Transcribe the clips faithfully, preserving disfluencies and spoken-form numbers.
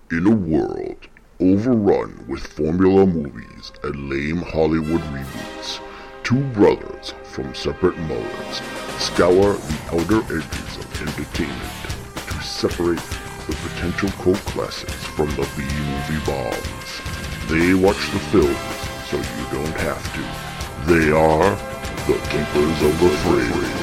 In a world overrun with formula movies and lame Hollywood reboots, two brothers from separate mothers scour the outer edges of entertainment to separate the potential cult classics from the B-movie bombs. They watch the films so you don't have to. They are the Keepers of the Fringe.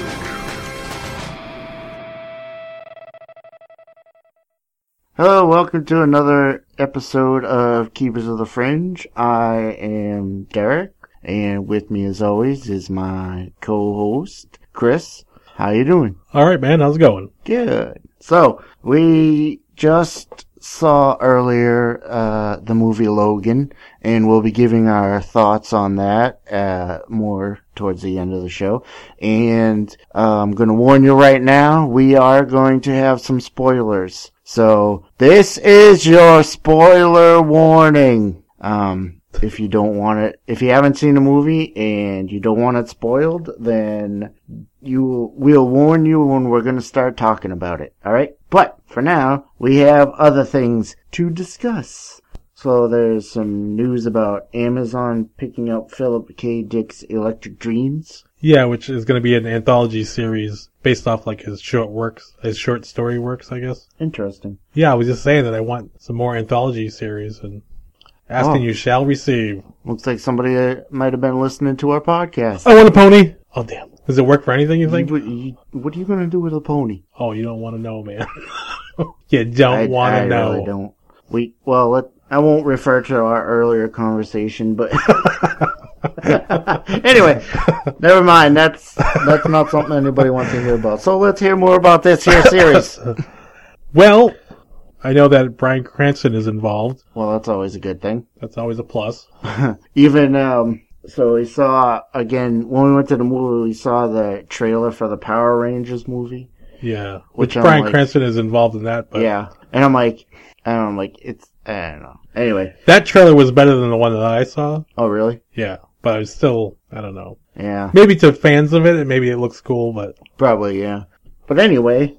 Hello, welcome to another episode of Keepers of the Fringe. I am Derek, and with me as always is my co-host, Chris. How you doing? Alright, man, how's it going? Good. So, we just saw earlier uh the movie Logan, and we'll be giving our thoughts on that uh more towards the end of the show. And uh, I'm going to warn you right now, we are going to have some spoilers. So, this is your spoiler warning. Um, if you don't want it, if you haven't seen the movie and you don't want it spoiled, then you, we'll warn you when we're gonna start talking about it, alright? But, for now, we have other things to discuss. So, there's some news about Amazon picking up Philip K. Dick's Electric Dreams. Yeah, which is going to be an anthology series based off like his short works, his short story works, I guess. Interesting. Yeah, I was just saying that I want some more anthology series, and asking oh. you shall receive. Looks like somebody uh, might have been listening to our podcast. I want a pony! Oh, damn. Does it work for anything, you think? You, you, what are you going to do with a pony? Oh, you don't want to know, man. You don't want to know. I really don't. We, well, let, I won't refer to our earlier conversation, but... Anyway, never mind. That's that's not something anybody wants to hear about. So let's hear more about this here series. Well, I know that Bryan Cranston is involved. Well, that's always a good thing. That's always a plus. Even, um, so we saw, again, when we went to the movie, we saw the trailer for the Power Rangers movie. Yeah. Which, which Bryan like, Cranston is involved in that. But yeah. And I'm like, I don't know, I'm like, it's, I don't know. Anyway. That trailer was better than the one that I saw. Oh, really? Yeah. But I was still, I don't know. Yeah. Maybe to fans of it, and maybe it looks cool, but... Probably, yeah. But anyway,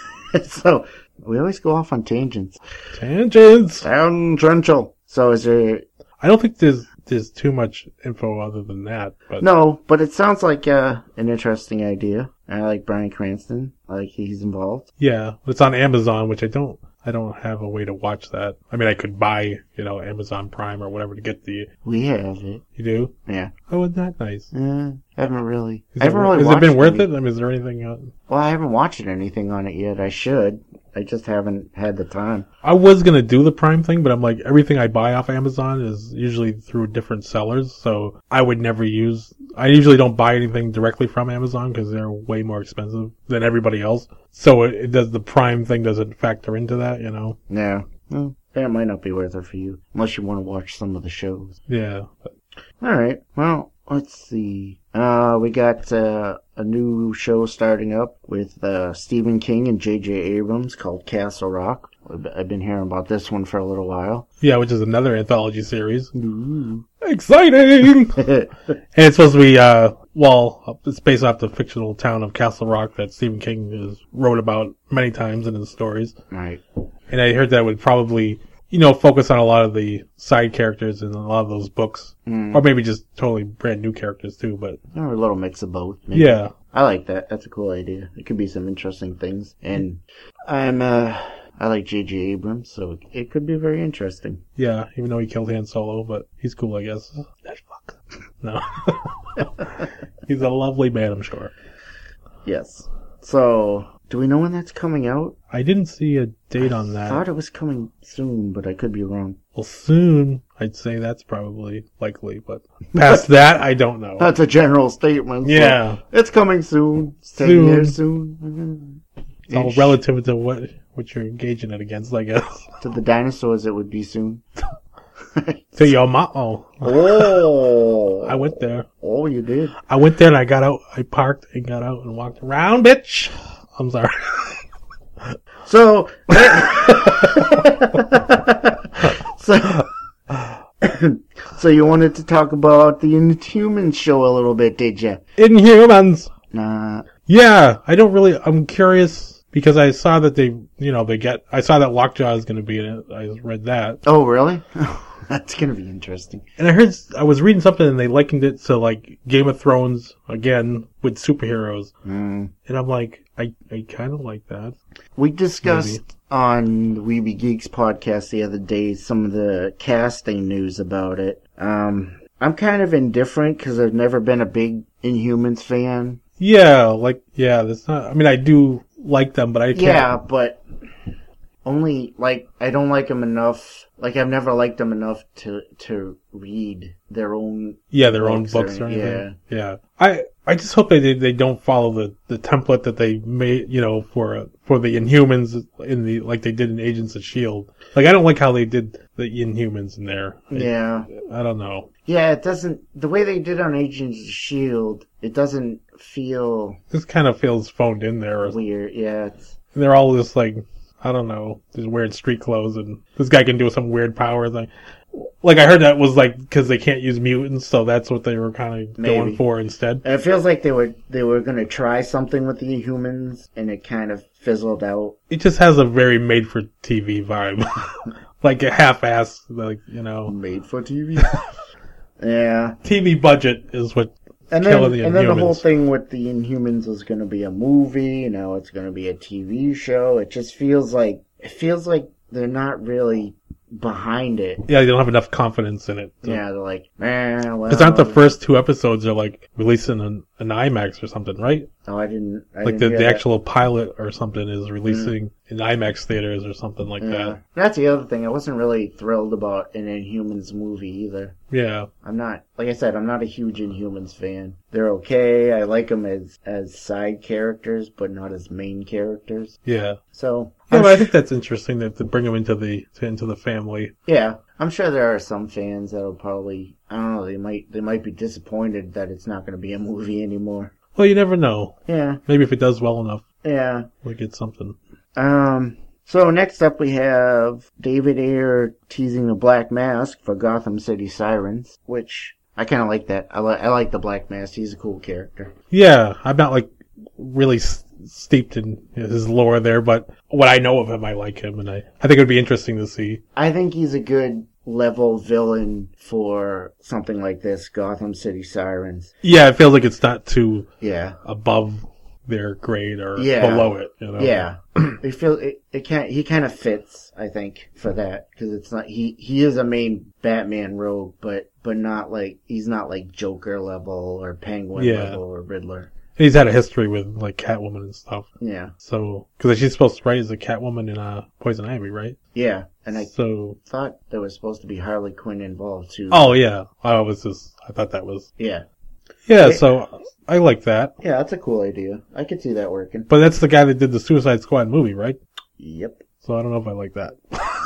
so, we always go off on tangents. Tangents! Tangential. So is there... I don't think there's there's too much info other than that, but... No, but it sounds like uh, an interesting idea. I like Bryan Cranston. I like he's involved. Yeah, it's on Amazon, which I don't... I don't have a way to watch that. I mean, I could buy, you know, Amazon Prime or whatever to get the... We have it. You do? Yeah. Oh, isn't that nice? Yeah, I haven't really... Is I haven't it, really Has watched it been worth any... it? I mean, is there anything... Uh... Well, I haven't watched anything on it yet. I should. I just haven't had the time. I was going to do the Prime thing, but I'm like, everything I buy off Amazon is usually through different sellers, so I would never use... I usually don't buy anything directly from Amazon because they're way more expensive than everybody else. So it, it does the Prime thing doesn't factor into that, you know? Yeah. Well, that might not be worth it for you, unless you want to watch some of the shows. Yeah. But... Alright, well, let's see. Uh, we got uh, a new show starting up with uh, Stephen King and J J Abrams called Castle Rock. I've been hearing about this one for a little while. Yeah, which is another anthology series. Ooh. Exciting! And it's supposed to be, uh, well, it's based off the fictional town of Castle Rock that Stephen King has wrote about many times in his stories. Right. And I heard that would probably, you know, focus on a lot of the side characters in a lot of those books. Mm. Or maybe just totally brand new characters too, but... Or a little mix of both. Maybe. Yeah. I like that. That's a cool idea. It could be some interesting things. And I'm, uh... I like J J Abrams, so it could be very interesting. Yeah, even though he killed Han Solo, but he's cool, I guess. That fuck. No. He's a lovely man, I'm sure. Yes. So, do we know when that's coming out? I didn't see a date on that. I thought it was coming soon, but I could be wrong. Well, soon, I'd say that's probably likely, but past that, I don't know. That's a general statement. So yeah. It's coming soon. It's ten soon. years soon. It's all relative to what... what you're engaging it against, I guess. To the dinosaurs, it would be soon. To your ma- oh. Oh. I went there. Oh, you did? I went there and I got out, I parked and got out and walked around, bitch! I'm sorry. So, so, so you wanted to talk about the Inhumans show a little bit, did you? Inhumans! Nah. Yeah, I don't really, I'm curious because I saw that they, you know, they get, I saw that Lockjaw is going to be in it. I read that. Oh, really? That's going to be interesting. And I heard, I was reading something and they likened it to like Game of Thrones again with superheroes. Mm. And I'm like, I, I kind of like that. We discussed Maybe. on the Weeby Geeks podcast the other day some of the casting news about it. Um, I'm kind of indifferent because I've never been a big Inhumans fan. Yeah, like, yeah, that's not, I mean, I do like them, but I can't. Yeah, but only, like, I don't like them enough. Like, I've never liked them enough to to read their own Yeah, their own books books or- or anything. yeah. Yeah. I, I just hope they they don't follow the, the template that they made, you know, for for the Inhumans in the like they did in Agents of S H I E L D. Like I don't like how they did the Inhumans in there. I, Yeah. I don't know. Yeah, it doesn't, the way they did on Agents of S H I E L D, it doesn't feel This kind of feels phoned in there. Or, weird. Yeah, it's, they're all just like, I don't know, these weird street clothes, and this guy can do some weird power thing. Like I heard that was like because they can't use mutants, so that's what they were kind of Maybe. going for instead. and it feels like they were they were gonna try something with the Inhumans, and it kind of fizzled out. It just has a very made-for-T V vibe, like a half-ass, like you know, Made for T V. Yeah. T V budget is what. And then, Killing the and then the whole Inhumans. thing with the Inhumans was going to be a movie. Now it's going to be a T V show. It just feels like it feels like they're not really behind it. Yeah, they don't have enough confidence in it. So. Yeah, they're like, man, well. Because aren't the first two episodes are like releasing an, an IMAX or something, right? Oh, I didn't. I Like didn't the, hear the that. actual pilot or something is releasing in IMAX theaters or something like Yeah. that. That's the other thing. I wasn't really thrilled about an Inhumans movie either. Yeah. I'm not, like I said, I'm not a huge Inhumans fan. They're okay. I like them as as side characters, but not as main characters. Yeah. So, Yeah, I'm but I sh- think that's interesting that to bring them into the to, into the family. yeah, I'm sure there are some fans that'll probably, I don't know, they might they might be disappointed that it's not going to be a movie anymore. Well, you never know. Yeah, Maybe if it does well enough, yeah. we get something. Um. So next up we have David Ayer teasing a black mask for Gotham City Sirens, which I kind of like that. I like I like the black mask. He's a cool character. Yeah, I'm not like really s- steeped in his lore there, but what I know of him, I like him, and I, I think it would be interesting to see. I think he's a good level villain for something like this, Gotham City Sirens. Yeah, it feels like it's not too Yeah. above their grade or Yeah. below it. You know? Yeah. it feel it, it can't he kind of fits, I think, for that, because it's not he he is a main Batman rogue, but but not like he's not like Joker level or Penguin Yeah. level or Riddler. He's had a history with like Catwoman and stuff. Yeah. So, because she's supposed to write as a Catwoman in uh, Poison Ivy, right? Yeah, and I So, thought there was supposed to be Harley Quinn involved too. oh yeah, I was just, I thought that was, Yeah. yeah. Wait. So I like that, Yeah, that's a cool idea. I could see that working. but that's the guy that did the Suicide Squad movie, right? Yep. So I don't know if I like that.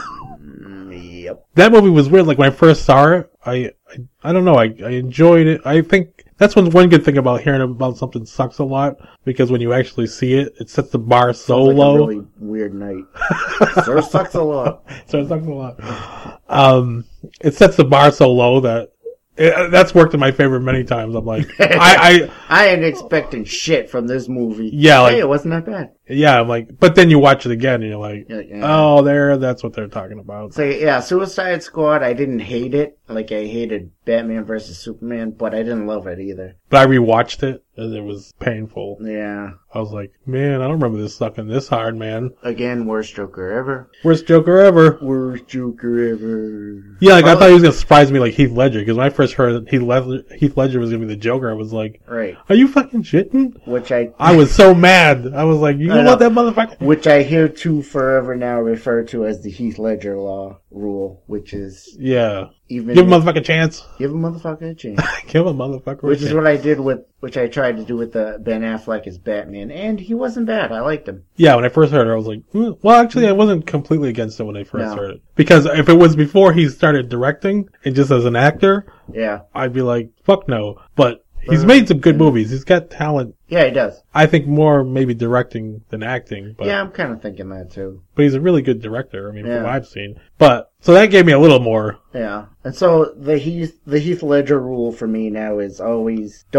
Mm, yep. That movie was weird. Like when I first saw it, I, I, I don't know. I, I enjoyed it. I think that's one one good thing about hearing about something sucks a lot, because when you actually see it, it sets the bar so Sounds like low. a really weird night. Sir sucks a lot. So it sucks a lot. Um, it sets the bar so low that it, that's worked in my favor many times. I'm like, I, I, I ain't expecting shit from this movie. Yeah, like- hey, it wasn't that bad. yeah, I'm like, but then you watch it again and you're like, Yeah, yeah. oh, there, that's what they're talking about. So yeah, Suicide Squad. I didn't hate it. Like I hated Batman versus Superman, but I didn't love it either. But I rewatched it and it was painful. Yeah. I was like, man, I don't remember this sucking this hard, man. Again, worst Joker ever. Worst Joker ever. Worst Joker ever. Yeah, like I Oh, thought he was gonna surprise me like Heath Ledger, because when I first heard that Heath Ledger, Heath Ledger was gonna be the Joker, I was like, Right. are you fucking shitting? Which I I was so mad. I was like, you I know what, know. that motherfucker? which I hear to forever now refer to as the Heath Ledger law rule, which is Yeah. even Give a motherfucker a chance. give a motherfucker a chance. Give a motherfucker a Which is chance. what I did with, which I tried to do with the Ben Affleck as Batman, and he wasn't bad. I liked him. Yeah, when I first heard it, I was like, "Hmm." Well, actually, I wasn't completely against it when I first No. heard it. Because if it was before he started directing and just as an actor, Yeah, I'd be like, fuck no. But he's Uh, made some good movies. He's got talent. yeah, he does. I think more maybe directing than acting. But, Yeah, I'm kind of thinking that too. but he's a really good director, I mean, from Yeah. what I've seen. But, so that gave me a little more. Yeah, and so the Heath the Heath Ledger rule for me now is always don't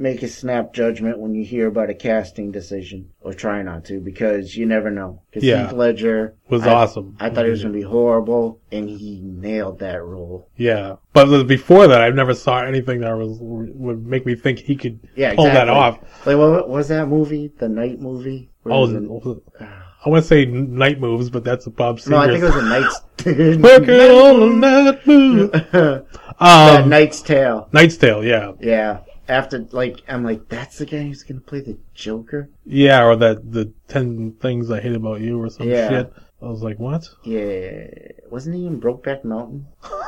make a snap judgment when you hear about a casting decision, or try not to, because you never know. Because Yeah. Heath Ledger Was I, awesome. I thought he was going to be horrible, and he nailed that role. Yeah. But before that, I never saw anything that was would make me think he could Yeah, pull exactly. that off. Like, what was that movie? The Night movie? Where Oh, he was in- I want to say Night Moves, but that's a Bob Seger. no, I think it was a Knight's... Working on a night move. that Um, Knight's Tale. Knight's Tale, yeah. Yeah. After, like, I'm like, that's the guy who's going to play the Joker? Yeah, or that the ten things I hate about you or some Yeah. shit. I was like, what? Yeah. Wasn't he in Brokeback Mountain?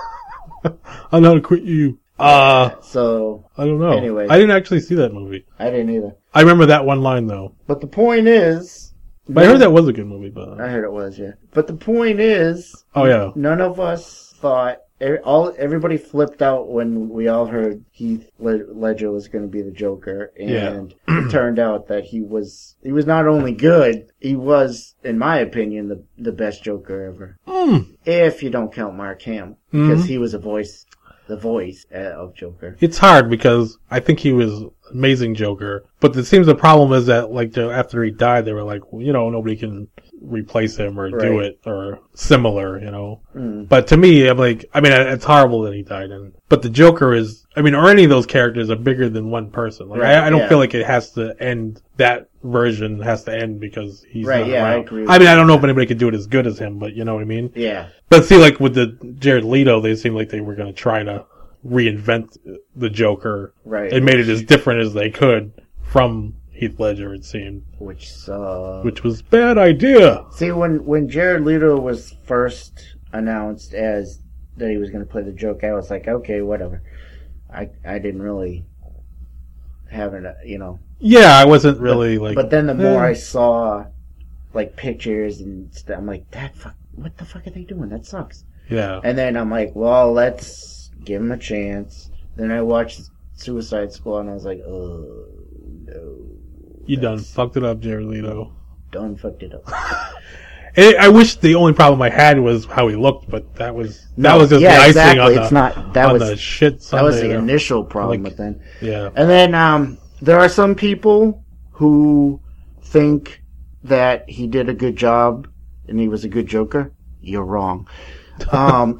I'm not to quit you. Uh, So, I don't know. Anyway. I didn't actually see that movie. I didn't either. I remember that one line though. But the point is... But I heard that was a good movie, but I heard it was, yeah. But the point is... oh yeah, None of us thought... every- All Everybody flipped out when we all heard Heath Led- Ledger was going to be the Joker. And it turned out that he was... He was not only good, he was, in my opinion, the, the best Joker ever. mm. If you don't count Mark Hamill. Because he was a voice... The voice uh, of Joker. It's hard because I think he was amazing Joker, but it seems the problem is that like the- after he died, they were like, well, you know, nobody can replace him or do Right. it or similar, you know. Mm. But to me, I'm like, I mean, it's horrible that he died, and but the Joker is, I mean, or any of those characters are bigger than one person. Like, Right, I, I don't yeah. feel like it has to end. That version has to end because he's Right, not yeah, I around. agree with I mean, you. I don't know if anybody could do it as good as him, but you know what I mean. Yeah. But see, like with the Jared Leto, they seemed like they were going to try to reinvent the Joker Right. and made it as different as they could from Heath Ledger, it seemed, Which sucks. which was a bad idea. See, when, when Jared Leto was first announced as that he was going to play the Joker, I was like, okay, whatever. I I didn't really have it, you know. Yeah, I wasn't really like. But then the more eh. I saw, like, pictures and stuff, I'm like, that fuck, what the fuck are they doing? That sucks. Yeah. And then I'm like, well, let's give him a chance. Then I watched Suicide Squad and I was like, oh, no. You done That's- fucked it up, Jared Leto. Done fucked it up. And I wish the only problem I had was how he looked, but that was that No, was just yeah, the icing exactly. on the It's not, that on was, the shit. that was the Sunday. initial problem Like- with them. Yeah. And then um, there are some people who think that he did a good job and he was a good Joker. You're wrong. Um,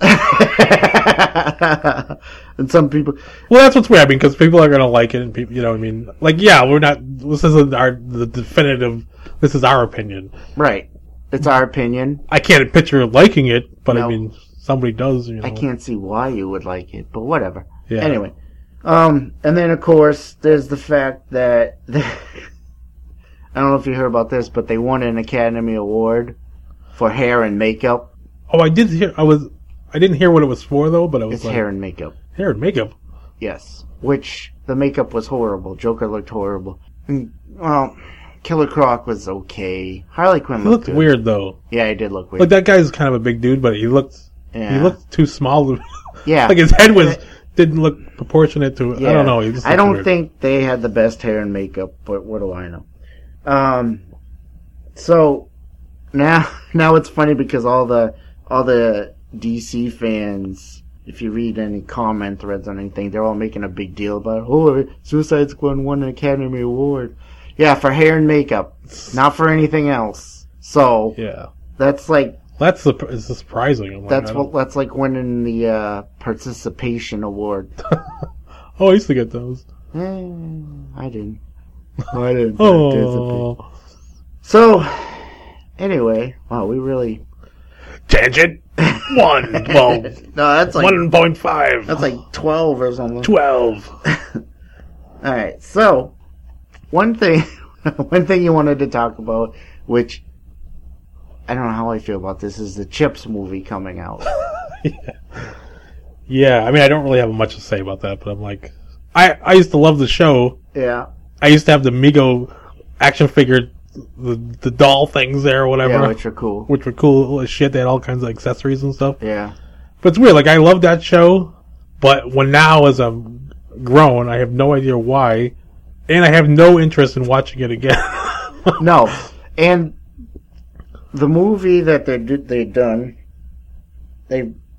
and some people, Well, that's what's weird. I mean, because people are gonna like it, and people, you know, what I mean, like, yeah, we're not. This isn't our the definitive. This is our opinion. right? It's our opinion. I can't picture liking it, but No. I mean, somebody does. You know. I can't see why you would like it, but whatever. Yeah. Anyway, um, and then of course there's the fact that I don't know if you heard about this, but they won an Academy Award for hair and makeup. Oh, I did hear. I was. I didn't hear what it was for though, but I was It's like, hair and makeup. hair and makeup. Yes. Which, the makeup was horrible. Joker looked horrible. And, well, Killer Croc was okay. Harley Quinn He looked looked good. weird though. Yeah, he did look weird. Like that guy's kind of a big dude, but he looked. yeah. He looked too small. yeah. Like his head was didn't look proportionate to it. yeah. I don't know. He just I looked don't weird. think they had the best hair and makeup, but what do I know? Um, so, now, now it's funny because all the, all the D C fans, if you read any comment threads on anything, they're all making a big deal about, oh, Suicide Squad won an Academy Award. Yeah, for hair and makeup, not for anything else. So, Yeah, that's like, that's the. It's surprising. I'm like, that's I what, don't- that's like winning the, uh, participation award. Oh, I used to get those. Eh, I didn't. I didn't participate. Oh, So, anyway, wow, we really... tangent one. Well, No, that's like, one point five. that's like twelve or something. Twelve. Alright, so, one thing, one thing you wanted to talk about, which, I don't know how I feel about this, is the Chips movie coming out. yeah. Yeah, I mean, I don't really have much to say about that, but I'm like, I I used to love the show. Yeah. I used to have the Mego action figure, the the doll things there or whatever, Yeah, which are cool. which were cool as shit. They had all kinds of accessories and stuff. Yeah. But it's weird. Like, I love that show, but when now as I'm grown, I have no idea why, and I have no interest in watching it again. No. And the movie that they did, they done, they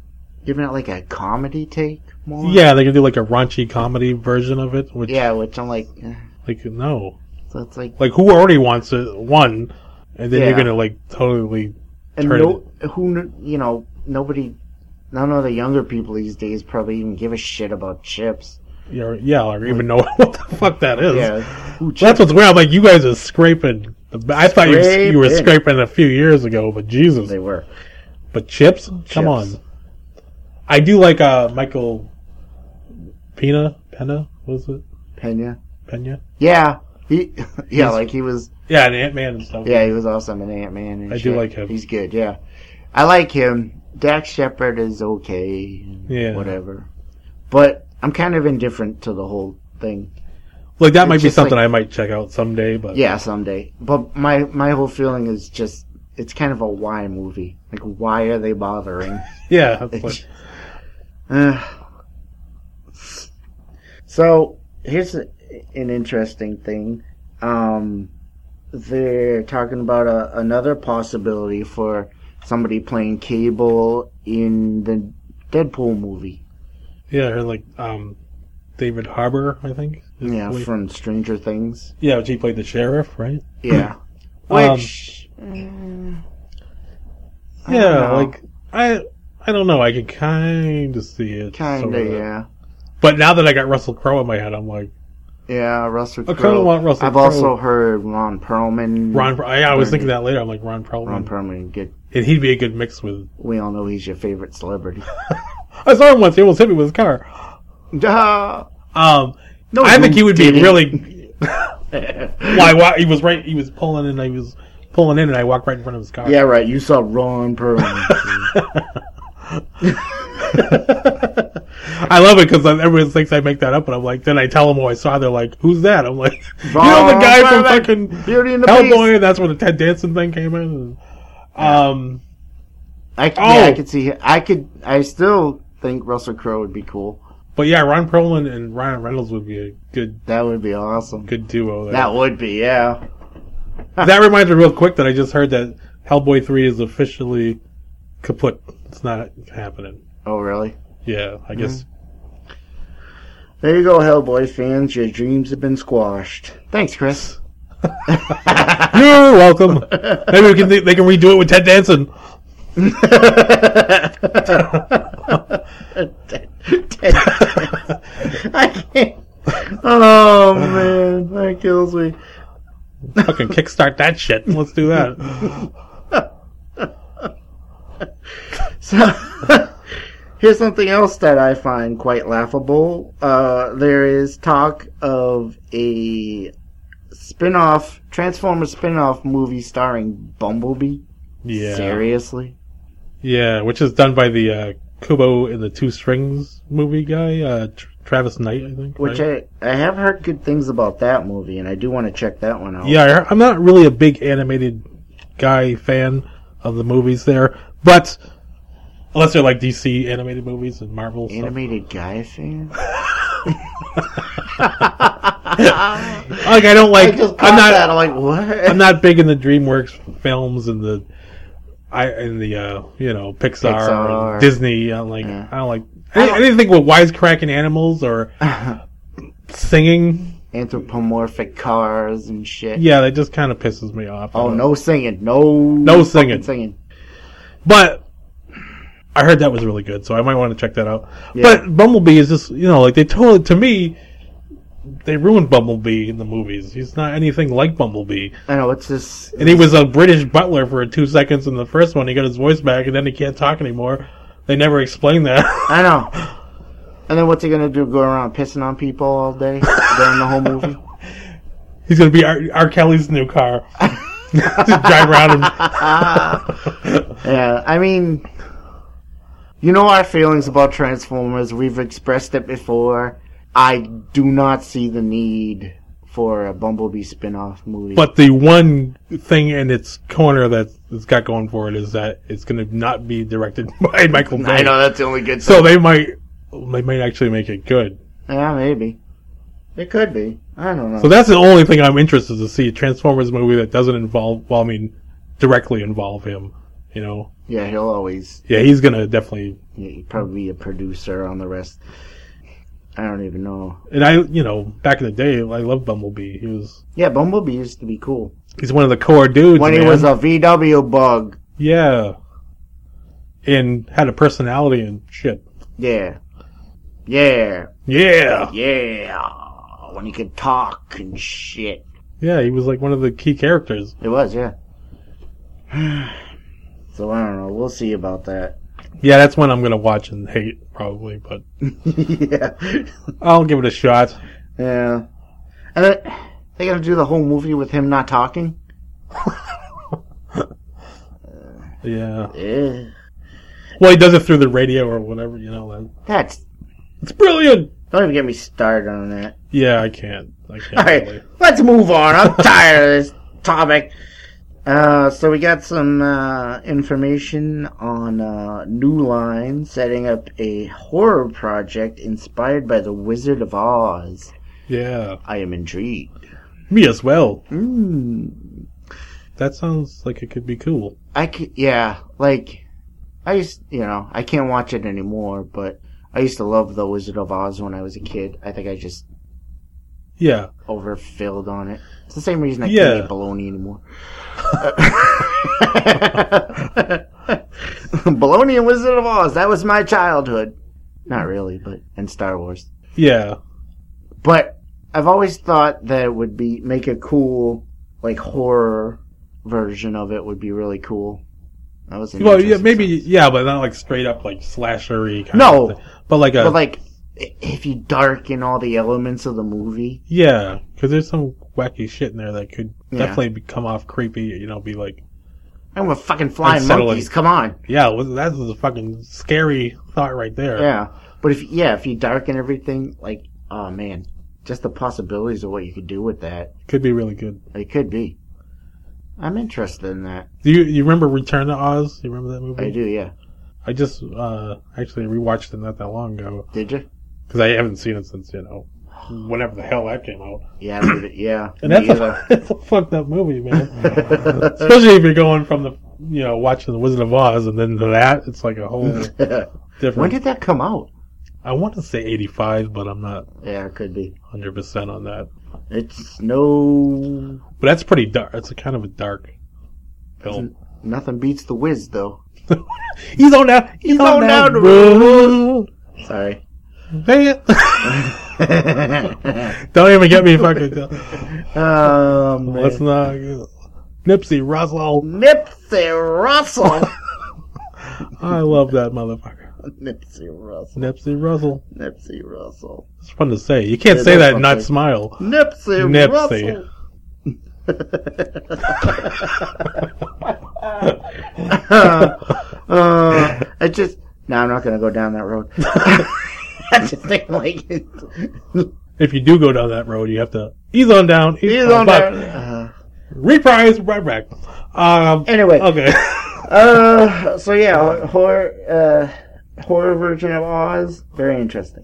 giving it like a comedy take more. Yeah, they can do like a raunchy comedy version of it. Which, Yeah, which I'm like, eh. like no, So it's like, like who already wants it one, and then Yeah. you're gonna like totally and turn no, who kn- you know, nobody, none of the younger people these days probably even give a shit about chips. it. Yeah, yeah, or even know what the fuck that is. Yeah, who That's what's weird. I'm like, you guys are scraping. The, I thought you, you were Scraping. scraping a few years ago, but Jesus. they were. But chips? Come on. Chips. I do like uh, Michael Pena. Pena? What is it? Pena. Pena? Yeah, he, yeah, He's- like he was. Yeah, and Ant-Man and stuff. Yeah, he was awesome in Ant-Man. And I shit. do like him. He's good. Yeah, I like him. Dax Shepard is okay. Yeah. Whatever. But I'm kind of indifferent to the whole thing. Like, that It's might be just something like- I might check out someday, but... Yeah, someday. But my my whole feeling is just it's kind of a why movie. Like, why are they bothering? Yeah. That's like, Uh, so here's a, an interesting thing. Um, they're talking about a, another possibility for somebody playing Cable in the Deadpool movie. yeah, or like, um, David Harbour, I think. is Yeah, the- from Stranger Things. Yeah, which he played the sheriff, right? Yeah, Um, which mm, I Yeah, don't know. like, I... I don't know. I can kind of see it. Kinda, sorta. yeah. But now that I got Russell Crowe in my head, I'm like, Yeah, Russell I Crowe. kinda want Russell I've Crowe. also heard Ron Perlman. Ron. I, I was thinking that later. I'm like Ron Perlman, Ron Perlman, good. and he'd be a good mix with. We all know he's your favorite celebrity. I saw him once. He almost hit me with his car. Duh. Um, No, I think you he would be didn't. really. Why? Why? He was right. He was pulling in. I was pulling in, and I walked right in front of his car. Yeah, right. You saw Ron Perlman. I love it because everyone thinks I make that up, and I'm like, then I tell them who I saw. They're like, "Who's that?" I'm like, "You know the guy from Ron fucking Beauty and the Hellboy." Beast. And that's when the Ted Danson thing came in. Um, I, c- Oh. yeah, I could see. I could. I still think Russell Crowe would be cool. but yeah, Ron Perlman and Ryan Reynolds would be a good, That would be awesome. good duo. There. That would be, yeah. That reminds me real quick that I just heard that Hellboy three is officially kaput. It's not happening. Oh, really? Yeah, I guess. There you go, Hellboy fans. Your dreams have been squashed. Thanks, Chris. You're welcome. Maybe we can they can redo it with Ted Danson. I can't. Oh man, that kills me. Fucking kickstart that shit. Let's do that. So, here's something else that I find quite laughable. Uh, there is talk of a spin-off, Transformers spin-off movie starring Bumblebee. Yeah. Seriously? Yeah, which is done by the uh, Kubo and the Two Strings movie guy, uh, Tr- Travis Knight, I think. Which right? I, I have heard good things about that movie, and I do want to check that one out. Yeah, I'm not really a big animated guy fan of the movies there, but unless they're like D C animated movies and Marvel stuff. Animated guy fan? Like I don't like. I just caught I'm not. that. I'm like, what? I'm not big in the DreamWorks films and the, I and the uh, you know Pixar, Pixar. and Disney. I'm like Yeah. I don't like I don't- anything with wisecracking animals or singing. Anthropomorphic cars and shit. Yeah, that just kind of pisses me off. Oh, Uh, no singing. No No fucking singing. singing. But I heard that was really good, so I might want to check that out. Yeah. But Bumblebee is just, you know, like they told to me, they ruined Bumblebee in the movies. He's not anything like Bumblebee. I know, it's just... And he was a British butler for two seconds in the first one. He got his voice back, and then he can't talk anymore. They never explained that. I know. And then what's he gonna do? Go around pissing on people all day during the whole movie? He's going to be R. R. Kelly's new car. Just drive around and... Yeah, I mean... You know our feelings about Transformers. We've expressed it before. I do not see the need for a Bumblebee spin-off movie. But the one thing in its corner that it's got going for it is that it's going to not be directed by Michael Bay. I know, that's the only good So thing. they might, they might actually make it good. Yeah, maybe. It could be. I don't know. So that's the only thing I'm interested to see, a Transformers movie that doesn't involve, well, I mean, directly involve him, you know? Yeah, he'll always. Yeah, he's gonna definitely. He'd probably be a producer on the rest. I don't even know. And I, you know, back in the day, I loved Bumblebee. He was. Yeah, Bumblebee used to be cool. He's one of the core dudes. When man. he was a V W bug. Yeah. And had a personality and shit. Yeah. Yeah. Yeah. Yeah. When he could talk and shit. Yeah, he was like one of the key characters. It was, yeah. So I don't know. We'll see about that. Yeah, that's one I'm gonna watch and hate probably, but yeah. I'll give it a shot. Yeah. And then, they're gonna do the whole movie with him not talking? Yeah. Yeah. Well, he does it through the radio or whatever, you know. Like, That's... it's brilliant! Don't even get me started on that. Yeah, I can't. I can't Alright, really. let's move on. I'm tired of this topic. Uh, so we got some, uh, information on, uh, New Line setting up a horror project inspired by The Wizard of Oz. Yeah. I am intrigued. Me as well. Mm. That sounds like it could be cool. I could, yeah, like, I used, you know, I can't watch it anymore, but I used to love The Wizard of Oz when I was a kid. I think I just Yeah. overfilled on it. It's the same reason I Yeah. can't eat bologna anymore. Bologna and Wizard of Oz, that was my childhood. Not really, but, and Star Wars. Yeah. But I've always thought that it would be, make a cool, like, horror version of it would be really cool. That was an Well, yeah, interesting maybe, sense. yeah, but not like straight up like slashery kind No. of thing. But like a, But like, i- if you darken all the elements of the movie, yeah, because there's some wacky shit in there that could Yeah. definitely be, come off creepy, you know, be like, I'm with fucking flying Unsettling. monkeys. Come on, yeah, well, that's a fucking scary thought right there. yeah. But if yeah, if you darken everything, like, oh man, just the possibilities of what you could do with that, Could be really good. it could be. I'm interested in that. Do you, you remember Return to Oz? You remember that movie? I do, yeah. I just, uh, actually rewatched it not that long ago. Did you? Because I haven't seen it since, you know, whenever the hell that came out. Yeah, I did, yeah. And Me that's either. a, it's a fucked up movie, man. Especially if you're going from the, you know, watching The Wizard of Oz and then to that, it's like a whole different. When did that come out? I want to say eighty-five, but I'm not Yeah, it could be. one hundred percent on that. It's no. But that's pretty dark. It's a kind of a dark film. Nothing beats the Wiz, though. He's on down. He's, on, on down down the the road. Sorry. Man. Don't even get me fucking. Um, Let's not. Nipsey Russell. Nipsey Russell. I love that motherfucker. Nipsey Russell. Nipsey Russell. Nipsey Russell. It's fun to say. You can't It say is that fun and not to say. smile. Nipsey, Nipsey. Russell. uh, I just. No, I'm not going to go down that road. I just think like. If you do go down that road, you have to ease on down. Ease, He's on, on back. there. Uh, Reprise right back. Um, Anyway. Okay. uh, so yeah, horror, uh, horror version of Oz. Very interesting.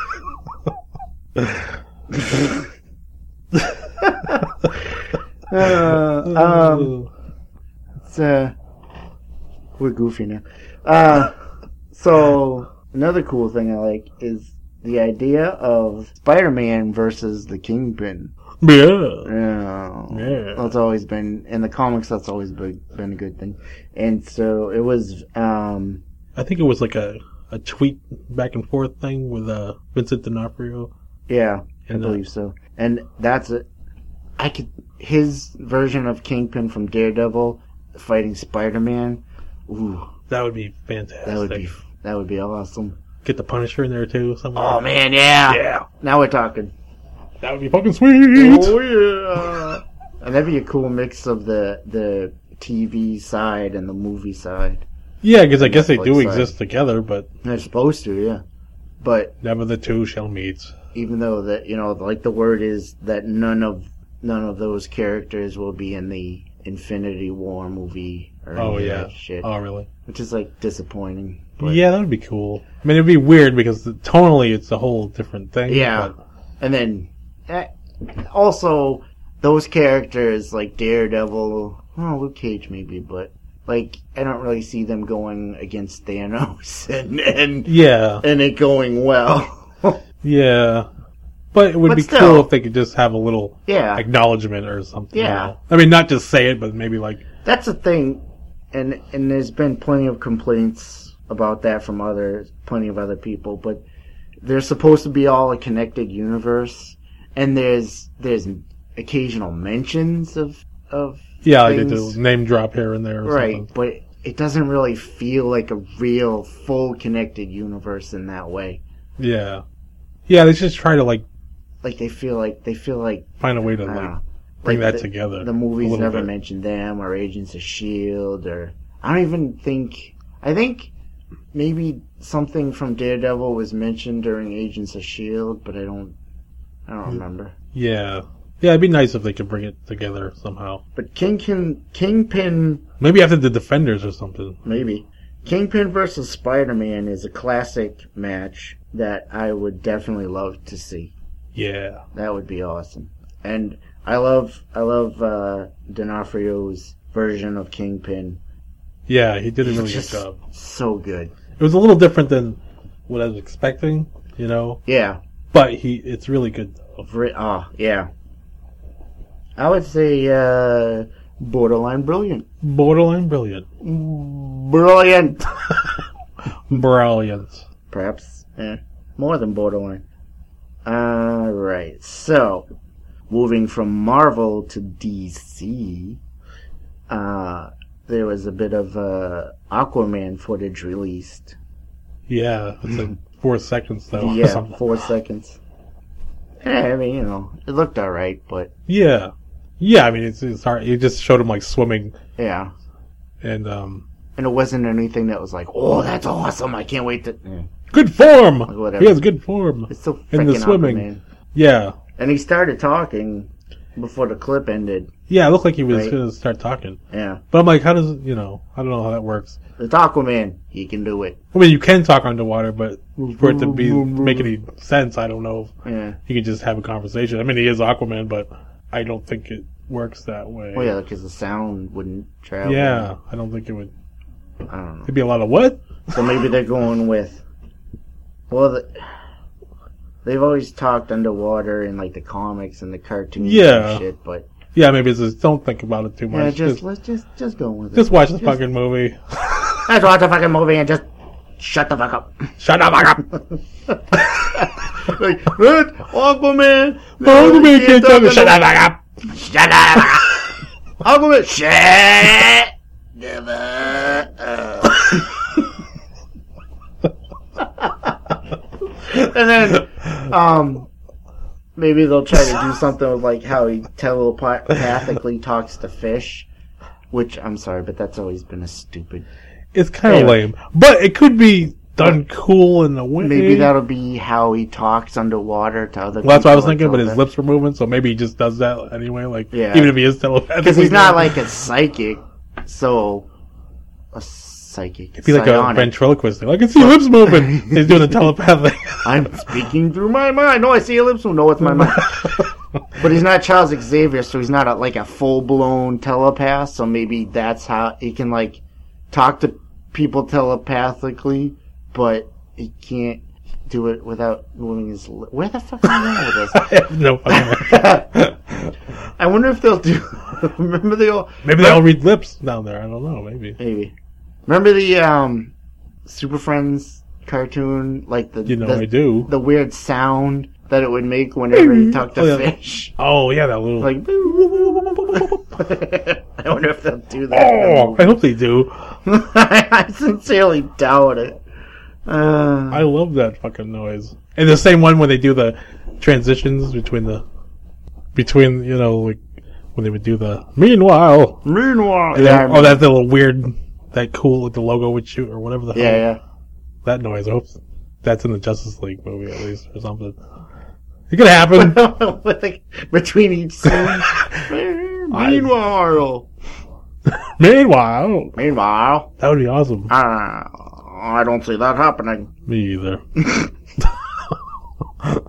uh, um, it's, uh, we're goofy now. Uh, so another cool thing I like is the idea of Spider-Man versus the Kingpin. yeah. Yeah. Yeah. That's always been, in the comics, that's always been, been a good thing. And so it was, um, I think it was like a, a tweet back and forth thing with uh, Vincent D'Onofrio. yeah, I And, uh, believe so. And that's it. I could, his version of Kingpin from Daredevil fighting Spider-Man, ooh, That would be fantastic. that would be, that would be awesome. Get the Punisher in there too. Somewhere. Oh man, yeah. Yeah. Now we're talking. That would be fucking sweet. Oh yeah. And that'd be a cool mix of the, the T V side and the movie side. Yeah, because I guess they Netflix do side. exist together, but They're supposed to, yeah. But never the two shall meet. even though that, you know, like the word is that none of none of those characters will be in the Infinity War movie or Oh any of yeah. that shit, Oh really? which is like disappointing. But, Yeah, that would be cool. I mean, it'd be weird because the, tonally it's a whole different thing. Yeah. but- and then eh, also those characters like Daredevil, oh Luke Cage maybe, but like I don't really see them going against Thanos and and Yeah. and it going well. Yeah. But it would But be still. cool if they could just have a little Yeah. acknowledgement or something. you Yeah. know? I mean, not just say it, but maybe like, That's the thing, and and there's been plenty of complaints about that from other plenty of other people. But they're supposed to be all a connected universe, and there's there's occasional mentions of of yeah, I did things. the name drop here and there or right, something. but it doesn't really feel like a real full connected universe in that way. Yeah. Yeah, they just try to like Like they feel like they feel like find a way to I don't like know, bring like that the, together. The a movies little never bit. mentioned them or Agents of Shield or I don't even think I think maybe something from Daredevil was mentioned during Agents of Shield, but I don't I don't remember. Yeah. Yeah, it'd be nice if they could bring it together somehow. But Kingpin Kingpin Maybe after the Defenders or something. maybe Kingpin versus Spider-Man is a classic match that I would definitely love to see. Yeah. That would be awesome. And I love I love uh, D'Onofrio's version of Kingpin. Yeah, he did a He's really good just job. so good. It was a little different than what I was expecting, you know, Yeah. but he it's really good though. Vri- Oh, yeah. I would say uh, borderline brilliant. Borderline brilliant. Brilliant. Brilliant. Perhaps. Eh, more than borderline. Alright, so moving from Marvel to D C, uh, there was a bit of uh, Aquaman footage released. Yeah, it's like four seconds though. or Yeah, something. four seconds. Yeah, I mean, you know, it looked alright, but Yeah. Yeah, I mean it's it's hard. You just showed him like swimming yeah. and um And it wasn't anything that was like, oh, that's awesome, I can't wait to... Yeah. good form. Whatever. He has good form. It's so In the freaking swimming. Aquaman. Yeah. And he started talking before the clip ended. Yeah, it looked like he was Right. gonna start talking. Yeah. But I'm like, how does you know, I don't know how that works. It's Aquaman. He can do it. I mean you can talk underwater, but for it to be make any sense, I don't know if Yeah. you could just have a conversation. I mean he is Aquaman, but I don't think it works that way. Well, yeah, because the sound wouldn't travel. Yeah, I don't think it would. I don't know. It'd be a lot of what? So maybe they're going with. Well, the, they've always talked underwater in like the comics and the cartoons Yeah. and shit, but Yeah, maybe it's just don't think about it too much. yeah, just, just, let's just just go with it. just watch the Just- fucking movie. Let's watch the fucking movie and just shut the fuck up. Shut the fuck up. Like, what? Aquaman? Aquaman you can't talk. under- Shut the fuck up. Shut up! Aquaman, shit! Never. Uh. And then, um, maybe they'll try to do something with like how he telepathically talks to fish. Which I'm sorry, but that's always been a stupid. It's kind of Anyway. lame, but it could be done cool in the way. Maybe that'll be how he talks underwater to other. Well, that's what I was people or thinking, but his telepathy. lips were moving, so maybe he just does that anyway. Like, Yeah. even if he is telepathic, Because he's not like a psychic, so a psychic. It'd be like a psionic. ventriloquist thing. Like, I can see your lips moving. He's doing the telepathic. I'm speaking through my mind. No, I see your lips move. No, it's my mind. But he's not Charles Xavier, so he's not a, like a full blown telepath. So maybe that's how he can like talk to people telepathically, but he can't do it without moving his. Li- Where the fuck are we going with this? I have no fucking idea. I wonder if they'll do. Remember the old. Maybe they all read lips down there. I don't know. Maybe. Maybe. Remember the um, Super Friends cartoon, like the You know, the, I do. the weird sound that it would make whenever he talked to Oh, yeah. fish. Oh, yeah, that little. Like, I wonder if they'll do that. oh, I hope they do. I sincerely doubt it. Uh, I love that fucking noise. And the same one when they do the transitions between the, between, you know, like, when they would do the, meanwhile. meanwhile, And yeah, then, I oh, that little weird, that cool, like the logo would shoot or whatever the hell. yeah, That noise. I hope that's in the Justice League movie at least or something. It could happen. yeah. With, like, between each scene. meanwhile, Meanwhile. meanwhile, That would be awesome. uh, I don't see that happening. Me either.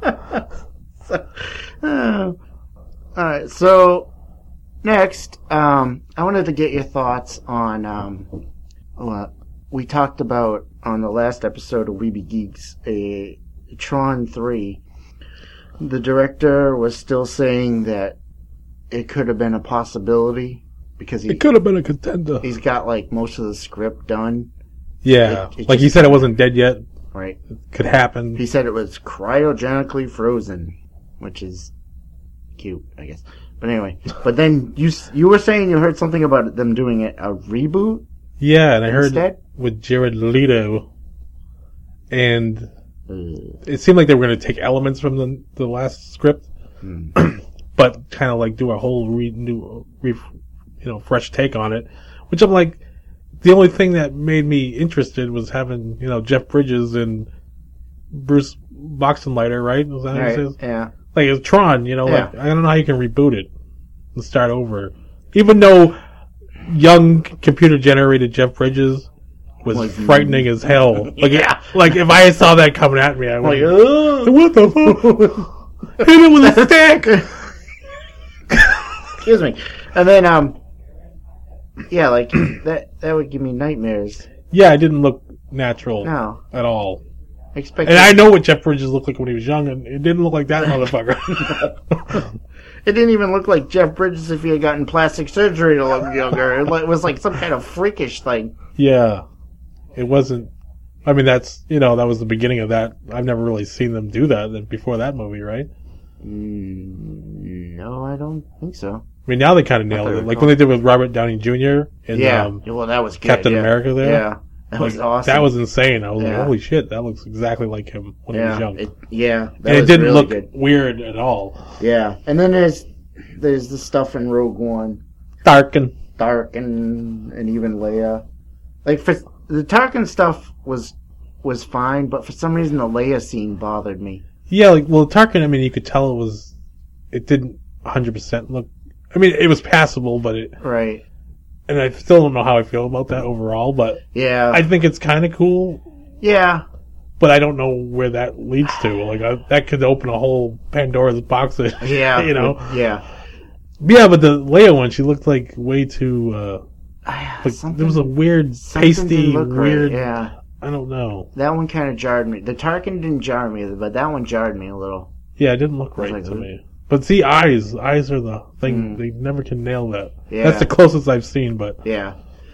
Uh, all right, so next, um. um, I wanted to get your thoughts on, um, what we talked about on the last episode of Weeby Geeks, a Tron three. The director was still saying that it could have been a possibility because he It could have been a contender. he's got like most of the script done. Yeah, It- it like he just- said, it wasn't dead yet. Right. It could happen. He said it was cryogenically frozen, which is cute, I guess. But anyway, but then you s- you were saying you heard something about them doing it, a reboot Yeah, and I heard instead? with Jared Leto, and Uh, it seemed like they were going to take elements from the the last script, hmm. but kind of like do a whole re, new, re, you know, fresh take on it. Which I'm like, the only thing that made me interested was having, you know, Jeff Bridges and Bruce Boxenleiter, right? Was that how Right, it says? yeah. Like it's Tron, you know, Yeah. like I don't know how you can reboot it and start over, even though young computer generated Jeff Bridges was Like, frightening as hell. Like, Yeah. it, like if I saw that coming at me, I Like, would. ugh. What the fuck? Hit it with a stick. Excuse me. And then, um, yeah, like that that would give me nightmares. Yeah, it didn't look natural No, at all. expect. And I know what Jeff Bridges looked like when he was young, and it didn't look like that motherfucker. It didn't even look like Jeff Bridges if he had gotten plastic surgery to look younger. It li- it was like some kind of freakish thing. Yeah, it wasn't. I mean, that's, you know, that was the beginning of that. I've never really seen them do that before that movie, right? Mm, no, I don't think so. I mean, now they kind of I nailed thought it. it was Like when they did with Robert Downey Junior in yeah, um, well, that was good, Captain yeah. America there. Yeah, that like, was awesome. That was insane. I was Yeah. like, holy shit, that looks exactly like him when he was yeah, young. it, yeah. That and it was didn't really look good. weird at all. Yeah, and then there's there's the stuff in Rogue One, Tarkin. Tarkin, and even Leia. Like for the Tarkin stuff was was fine, but for some reason the Leia scene bothered me. Yeah, like, well, Tarkin, I mean, you could tell it was, it didn't one hundred percent look, I mean, it was passable, but it, Right. and I still don't know how I feel about that overall, but Yeah. I think it's kind of cool, yeah. but I don't know where that leads to. Like, I, that could open a whole Pandora's box of, Yeah. you know? Yeah. Yeah, but the Leia one, she looked like way too, uh, like, Something- there was a weird, something pasty, didn't look right, weird, Yeah. I don't know. That one kind of jarred me. The Tarkin didn't jar me, but that one jarred me a little. Yeah, it didn't look was right like, to "Ooh." me. But see, eyes, eyes are the thing, Mm. they never can nail that. Yeah. That's the closest I've seen, but Yeah.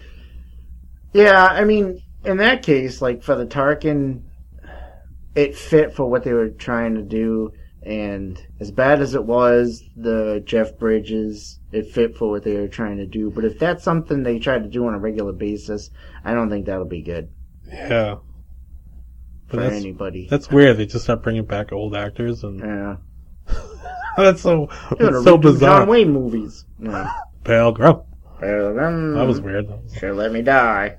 Yeah, I mean, in that case, like for the Tarkin, it fit for what they were trying to do, and as bad as it was, the Jeff Bridges, it fit for what they were trying to do. But if that's something they try to do on a regular basis, I don't think that'll be good yeah. But for that's, anybody. that's weird. They just start bringing back old actors, and Yeah. that's so You're that's gonna so redo bizarre. John Wayne movies. No. Pale girl. That That was weird. Sure, let me die.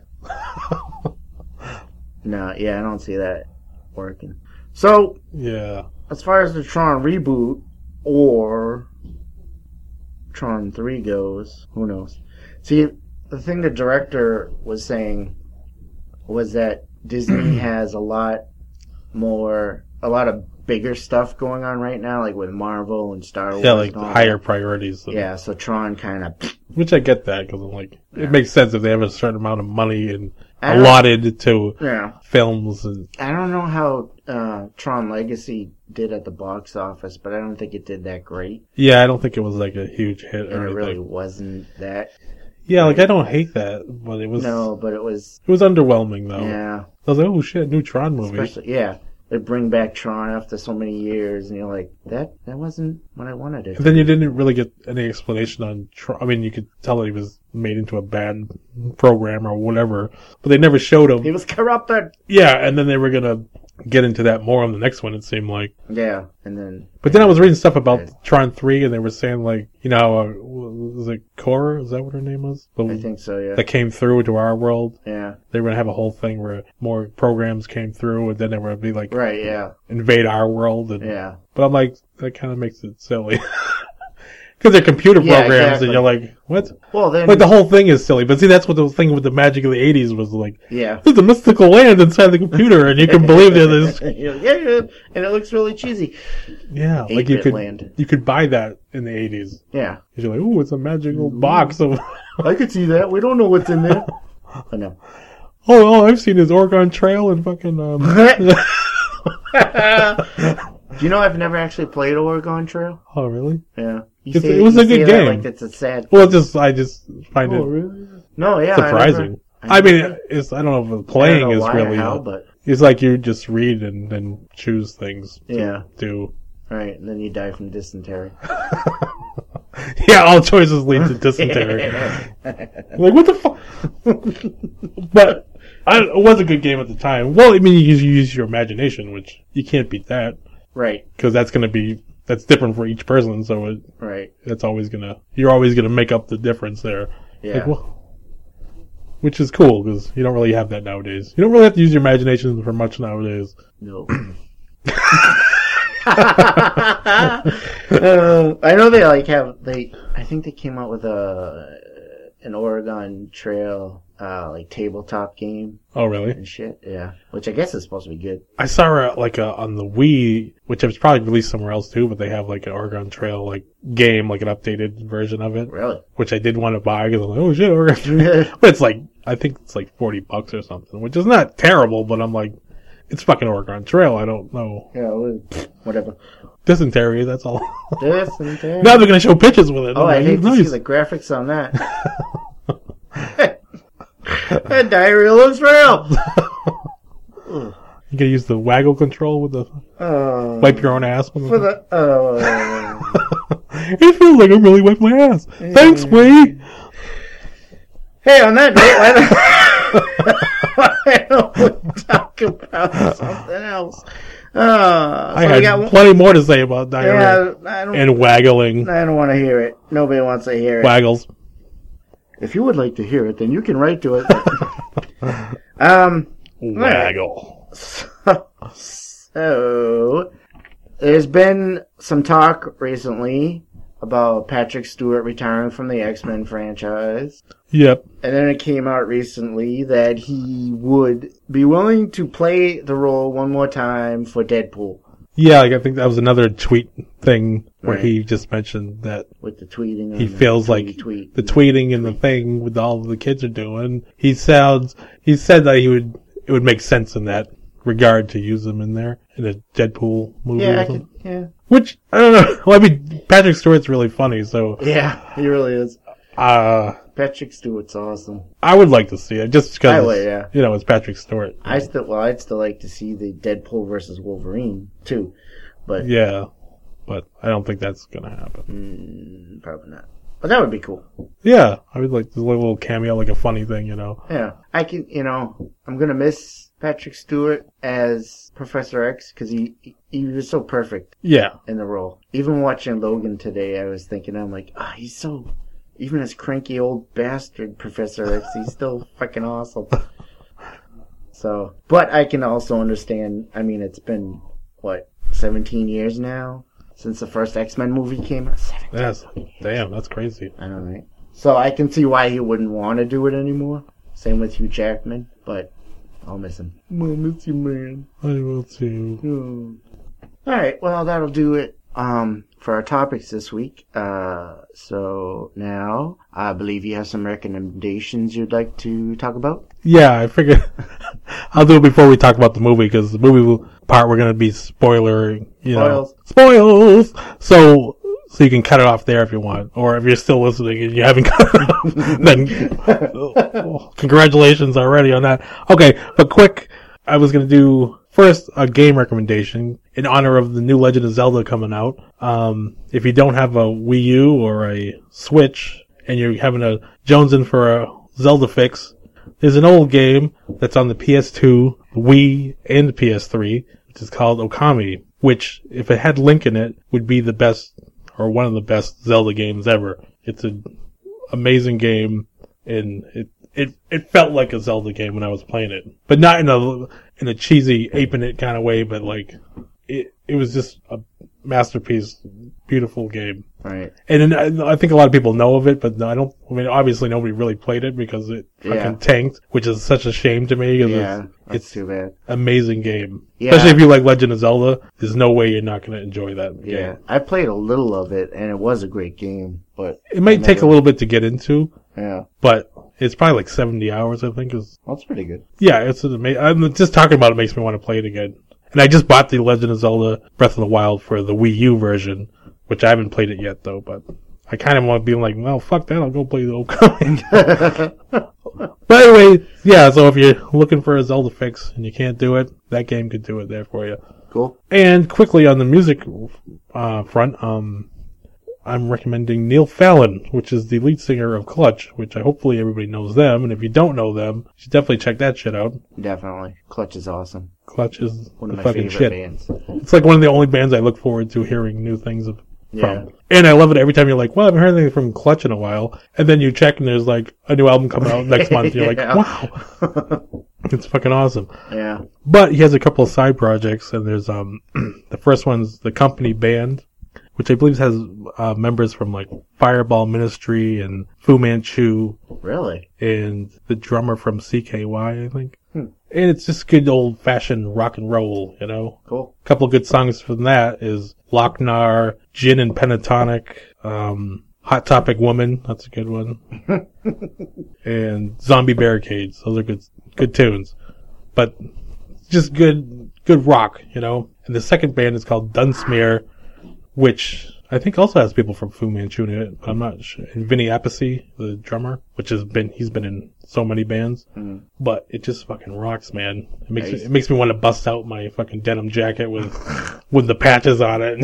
No, yeah, I don't see that working. So, Yeah. as far as the Tron reboot or Tron three goes, who knows? See, the thing the director was saying was that Disney has a lot more, a lot of bigger stuff going on right now, like with Marvel and Star Wars. Yeah, like and all higher that. priorities. than- Yeah, so Tron kind of. Which I get that, because I'm like, Yeah. it makes sense if they have a certain amount of money and I don't- allotted to Yeah. films. And I don't know how uh, Tron Legacy did at the box office, but I don't think it did that great. yeah, I don't think it was like a huge hit And or it anything. really wasn't that. Yeah, like I don't hate that, but it was No, but it was. it was underwhelming though. Yeah. I was like, oh shit, new Tron movie. Especially, yeah. They bring back Tron after so many years, and you're like, that that wasn't what I wanted it. And then you didn't really get any explanation on Tron. I mean, you could tell that he was made into a bad program or whatever, but they never showed him. He was corrupted. Yeah, and then they were gonna get into that more on the next one, it seemed like. Yeah, and then. But then I was reading stuff about Yeah. Tron three, and they were saying, like, you know, uh, was it Cora? Is that what her name was? The, I think so, yeah. that came through to our world. Yeah. They were gonna have a whole thing where more programs came through, and then they were gonna be like, Right, yeah. invade our world. And, Yeah. But I'm like, that kind of makes it silly. Because because they're computer Yeah, programs, exactly. and you're like, what? Well, then, Like the whole thing is silly. But see, that's what the thing with the magic of the eighties was like. yeah. There's a mystical land inside the computer, and you can believe there's this. yeah, yeah, and it looks really cheesy. Yeah, like you eight-bit could land. you could buy that in the eighties. Yeah, You're like, oh, it's a magical box of. I could see that. We don't know what's in there. But no. Oh, oh, I've seen this Oregon Trail and fucking. Um... Do you know I've never actually played Oregon Trail? oh, really? Yeah. You It's- say- it was you a good say that game. Like it's a sad. Well, it's just I just find Oh, it really? No, yeah. surprising. I, I, never, I, mean, never, it's I don't know if the I don't playing know is why or really. how, uh, but it's like you just read and then choose things to yeah. do. Right, and then you die from dysentery. Yeah, all choices lead to dysentery. Like, what the fuck? But I, it was a good game at the time. Well, I mean, you, you use your imagination, which you can't beat that. Right, Because that's going to be, that's different for each person, so it, right. that's always going to, you're always going to make up the difference there. Yeah. Like, well, which is cool, because you don't really have that nowadays. You don't really have to use your imagination for much nowadays. No. uh, I know they like have they. I think they came out with a an Oregon Trail uh, like tabletop game Oh, really? and shit. Yeah, which I guess is supposed to be good. I saw her like a, on the Wii, which was probably released somewhere else too, but they have like an Oregon Trail like game, like an updated version of it, Really? which I did want to buy because I'm like, oh shit, Oregon Trail. But it's like, I think it's like forty bucks or something, which is not terrible, but I'm like, it's fucking Oregon Trail. I don't know. Yeah, well, whatever. Dysentery, that's all. Dysentery. Now they're going to show pictures with it. Oh, I'm I like, hate to nice. see the graphics on that. That diarrhea looks real. You can use the waggle control with the, Uh, wipe your own ass with for the, the. Uh, it feels like I'm really wiping my ass. Thanks, Wii. Hey, on that note, why don't we talk about something else? Uh, I so we had got one- plenty more to say about diarrhea yeah, I don't, and waggling. I don't want to hear it. Nobody wants to hear it. Waggles. If you would like to hear it, then you can write to it. um, Waggle. so, so, there's been some talk recently about Patrick Stewart retiring from the X-Men franchise. Yep. And then it came out recently that he would be willing to play the role one more time for Deadpool. Yeah, like I think that was another tweet thing where Right. he just mentioned that With the tweeting. he and the feels tweet, like tweet. the tweeting and the thing with all the kids are doing. He sounds. He said that he would. It would make sense in that regard to use them in there in a Deadpool movie. Yeah, or I something. could, yeah. Which I don't know. Well, I mean, Patrick Stewart's really funny, so Yeah, he really is. uh, Patrick Stewart's awesome. I would like to see it just I because would, yeah. you know it's Patrick Stewart. I still, well, I'd still like to see the Deadpool versus Wolverine too, but Yeah, but I don't think that's gonna happen. mm, probably not. But that would be cool. Yeah, I would like this little cameo, like a funny thing, you know. Yeah, I can. You know, I'm gonna miss Patrick Stewart as Professor X because he he was so perfect Yeah, in the role. Even watching Logan today, I was thinking, I'm like, ah, oh, he's so. Even as cranky old bastard Professor X, he's still fucking awesome. So, but I can also understand. I mean, it's been what seventeen years now since the first X-Men movie came out. seventeen that's fucking years. damn, that's crazy. I know, right? So I can see why he wouldn't want to do it anymore. Same with Hugh Jackman, but I'll miss him. I'll miss you, man. I will too. Hmm. All right, well that'll do it um, for our topics this week. Uh, so now I believe you have some recommendations you'd like to talk about. Yeah, I figured I'll do it before we talk about the movie because the movie part we're gonna be spoiler, you know, spoils. So, so you can cut it off there if you want, or if you're still listening and you haven't cut it off, then oh, congratulations already on that. Okay, but quick, I was gonna do first a game recommendation in honor of the new Legend of Zelda coming out. Um, if you don't have a Wii U or a Switch and you're having a jonesing for a Zelda fix, there's an old game that's on the P S two, Wii, and the P S three, which is called Okami, which, if it had Link in it, would be the best, or one of the best Zelda games ever. It's an amazing game, and it, it, it felt like a Zelda game when I was playing it. But not in a, in a cheesy, aping it kind of way, but like, it, it was just a masterpiece, beautiful game. Right. And then I, I think a lot of people know of it, but no, I don't. I mean, obviously nobody really played it because it fucking Yeah. tanked, which is such a shame to me. 'Cause Yeah, it's, that's it's too bad. amazing game. Yeah. Especially if you like Legend of Zelda, there's no way you're not going to enjoy that Yeah, game. I played a little of it, and it was a great game, but It might I take a never- little bit to get into, Yeah, but it's probably like seventy hours, I think. Is that's pretty good. Yeah, it's an amazing. I'm just talking about it makes me want to play it again. And I just bought the Legend of Zelda Breath of the Wild for the Wii U version, which I haven't played it yet though, but I kind of want to be like, well, fuck that, I'll go play the old game. But anyway, yeah, so if you're looking for a Zelda fix and you can't do it, that game could do it there for you. Cool. And quickly on the music uh, front, um, I'm recommending Neil Fallon, which is the lead singer of Clutch, which I hopefully everybody knows them. And if you don't know them, you should definitely check that shit out. Definitely. Clutch is awesome. Clutch is One of the my fucking favorite shit. bands. It's like one of the only bands I look forward to hearing new things of, Yeah. from. And I love it every time you're like, well, I haven't heard anything from Clutch in a while. And then you check and there's like a new album coming out next month. And you're Yeah. like, wow. It's fucking awesome. Yeah. But he has a couple of side projects, and there's um the first one's the Company Band, which I believe has uh, members from like Fireball Ministry and Fu Manchu, Really? and the drummer from C K Y, I think. Hmm. And it's just good old fashioned rock and roll, you know. Cool. A couple of good songs from that is Lochnar, Gin and Pentatonic, um, Hot Topic Woman, that's a good one, and Zombie Barricades. Those are good, good tunes, but just good, good rock, you know. And the second band is called Dunsmear, which I think also has people from Fu Manchu in it, but I'm not sure. And Vinny Appice, the drummer, which has been, he's been in so many bands, Mm. but it just fucking rocks, man. It makes Nice. me, it makes me want to bust out my fucking denim jacket with, with the patches on it.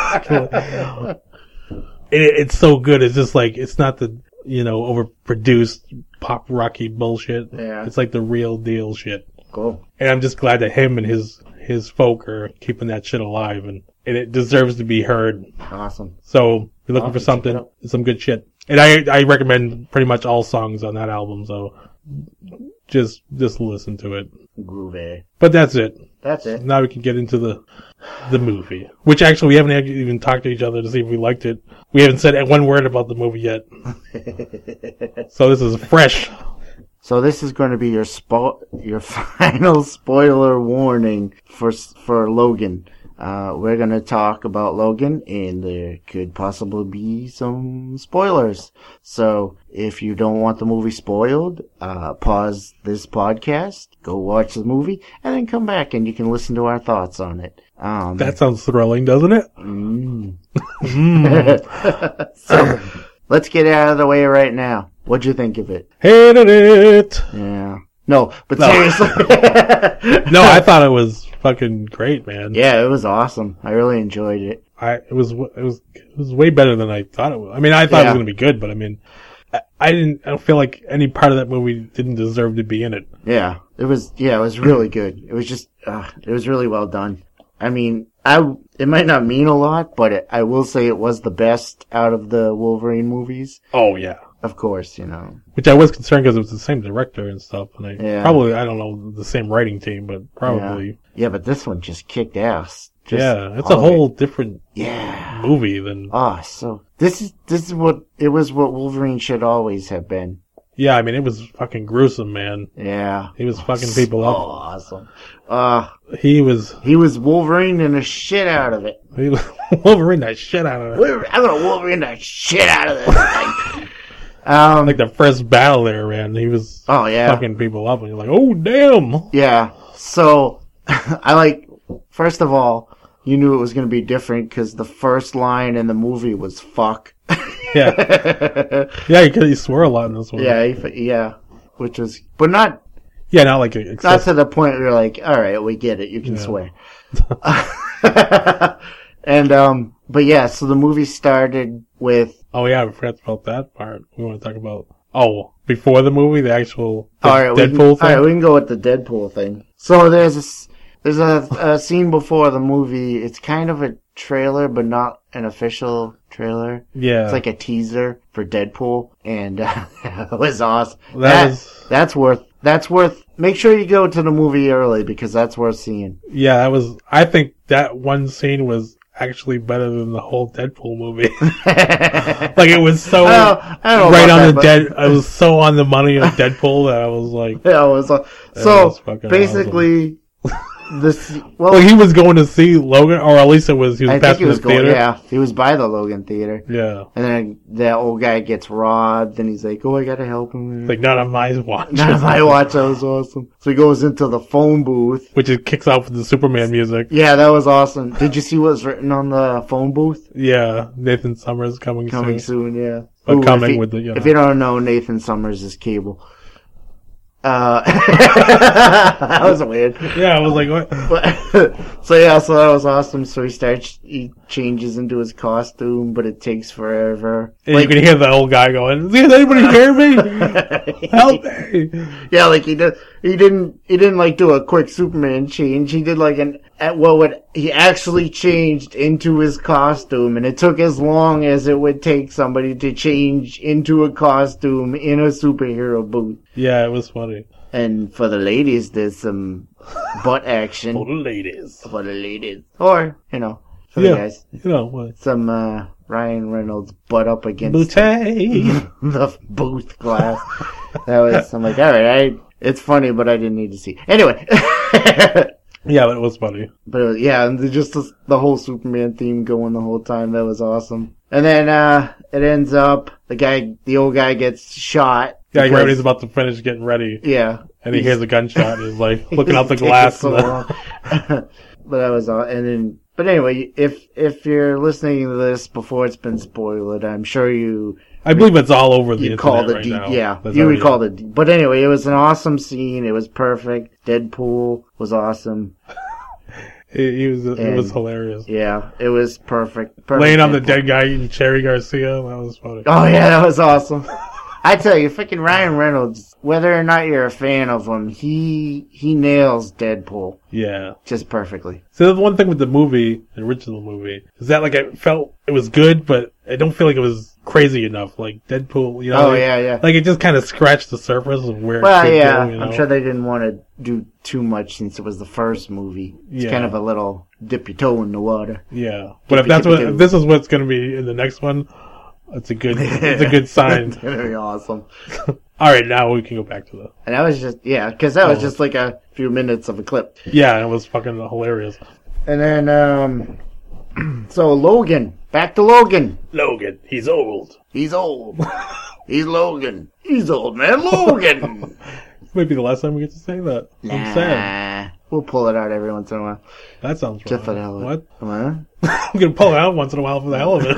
it. It's so good. It's just like, it's not the, you know, overproduced pop rocky bullshit. Yeah. It's like the real deal shit. Cool. And I'm just glad that him and his, his folk are keeping that shit alive, and, and it deserves to be heard. Awesome. So, if you're looking I'll for check it something, out. some good shit. And I, I recommend pretty much all songs on that album, so just, just listen to it. Groovy. But that's it. That's it. Now we can get into the, the movie. Which actually we haven't even talked to each other to see if we liked it. We haven't said one word about the movie yet. So this is fresh. So this is going to be your spo- your final spoiler warning for for Logan. Uh, we're going to talk about Logan, and there could possibly be some spoilers. So if you don't want the movie spoiled, uh, pause this podcast, go watch the movie, and then come back and you can listen to our thoughts on it. Um, That sounds thrilling, doesn't it? mm. Mm. So let's get it out of the way right now. What'd you think of it? Hated it. Yeah. No, but No. seriously. No, I thought it was fucking great, man. Yeah, it was awesome. I really enjoyed it. I it was it was it was way better than I thought it was. I mean, I thought it Yeah. was gonna be good, but I mean, I, I didn't. I don't feel like any part of that movie didn't deserve to be in it. Yeah, it was. Yeah, it was really good. It was just. Uh, it was really well done. I mean, I. It might not mean a lot, but it, I will say it was the best out of the Wolverine movies. Oh yeah. Of course, you know. Which I was concerned because it was the same director and stuff, and I Yeah. probably I don't know the same writing team, but probably Yeah, but this one just kicked ass. Just yeah. It's a all of it. whole different Yeah. movie than Ah, so this is this is what it was. What Wolverine should always have been. yeah. I mean, it was fucking gruesome, man. Yeah. He was fucking people Oh, up. awesome. Uh, He was he was Wolverine and the shit out of it. he was Wolverine that shit out of it. We're- I'm gonna Wolverine the shit out of this thing. Um, Like the first battle there, man. He was oh yeah, fucking people up, and you're like, oh damn. yeah. So, I like. First of all, you knew it was gonna be different because the first line in the movie was "fuck." Yeah, yeah. Because he swore a lot in this one. yeah, he, yeah. Which was, but not yeah. Not like not excessive. to the point where you're like, all right, we get it. You can Yeah. swear. And um, but yeah. So the movie started with. Oh yeah, I forgot about that part. We want to talk about oh before the movie, the actual the All right, we Deadpool can, thing. All right, we can go with the Deadpool thing. So there's a s- there's a, a scene before the movie. It's kind of a trailer, but not an official trailer. Yeah, It's like a teaser for Deadpool, and uh, it was awesome. That That, was- that's worth. That's worth. Make sure you go to the movie early because that's worth seeing. yeah. That was. I think that one scene was actually better than the whole Deadpool movie. Like, it was so I don't, I don't know right about on that, the but- dead. I was so on the money of Deadpool that I was like, Yeah, it was, uh, That so was fucking basically, this well, well, he was going to see Logan, or at least it was he was I think passing he was the going. theater. Yeah, he was by the Logan Theater, Yeah, and then that old guy gets robbed, and he's like, "Oh, I gotta help him." like not on my watch. Not on my watch. That was awesome. So he goes into the phone booth. Which it kicks off with the Superman music. Yeah, that was awesome. Did you see what was written on the phone booth? Yeah, Nathan Summers coming, Coming soon. soon, yeah. But Ooh, coming if you, with the, you know. If you don't know, Nathan Summers is Cable. Uh, that was weird. Yeah, I was like, what? But, so yeah, so that was awesome. So he starts, he changes into his costume, but it takes forever. And Like, you can hear the old guy going, "Does anybody hear me? Help me!" yeah, like he did. He didn't. He didn't like do a quick Superman change. He did like an at what would he actually changed into his costume, and it took as long as it would take somebody to change into a costume in a superhero booth. Yeah, it was funny. And for the ladies, there's some butt action For the ladies. for the ladies, or you know, for Yeah. the guys, You know, what? some uh, Ryan Reynolds butt up against Boutte. the booth glass. That was. I'm like, all right, I. It's funny, but I didn't need to see. Anyway. Yeah, that was funny. But it was, yeah, and just the, the whole Superman theme going the whole time. That was awesome. And then uh it ends up the guy, the old guy, gets shot. Yeah, right because- when he's about to finish getting ready, Yeah, and he He's- hears a gunshot, he's like looking out the It's taking glass. so and the- long. But that was all. And then, but anyway, if if you're listening to this before it's been spoiled, I'm sure you I believe it's all over the you internet called it right deep. now. Yeah, That's you already- recalled it. deep. But anyway, it was an awesome scene. It was perfect. Deadpool was awesome. It, he was, it was And- hilarious. Yeah, it was perfect. perfect Laying on the Deadpool. dead guy eating Cherry Garcia, that was funny. Oh yeah, that was awesome. I tell you, freaking Ryan Reynolds, whether or not you're a fan of him, he he nails Deadpool Yeah. just perfectly. So the one thing with the movie, the original movie, is that like I felt it was good, but I don't feel like it was crazy enough. Like Deadpool, you know? Oh like, yeah, yeah. Like it just kind of scratched the surface of where Well, it could yeah, go, you know? I'm sure they didn't want to do too much since it was the first movie. It's Yeah. kind of a little dip your toe in the water. Yeah. But if Dippy, that's dippy what, doo. if this is what's going to be in the next one, it's a good, it's a good sign. It's gonna be awesome. All right, now we can go back to the. And that was just yeah, because that was Oh. just like a few minutes of a clip. Yeah, it was fucking hilarious. And then um, so Logan, back to Logan. Logan, he's old. He's old. He's Logan. He's old man Logan. Might be the last time we get to say that. I'm sad. Nah, we'll pull it out every once in a while. That sounds wrong. Just for the hell of it. What? Come on. I'm gonna pull it out once in a while for the hell of it.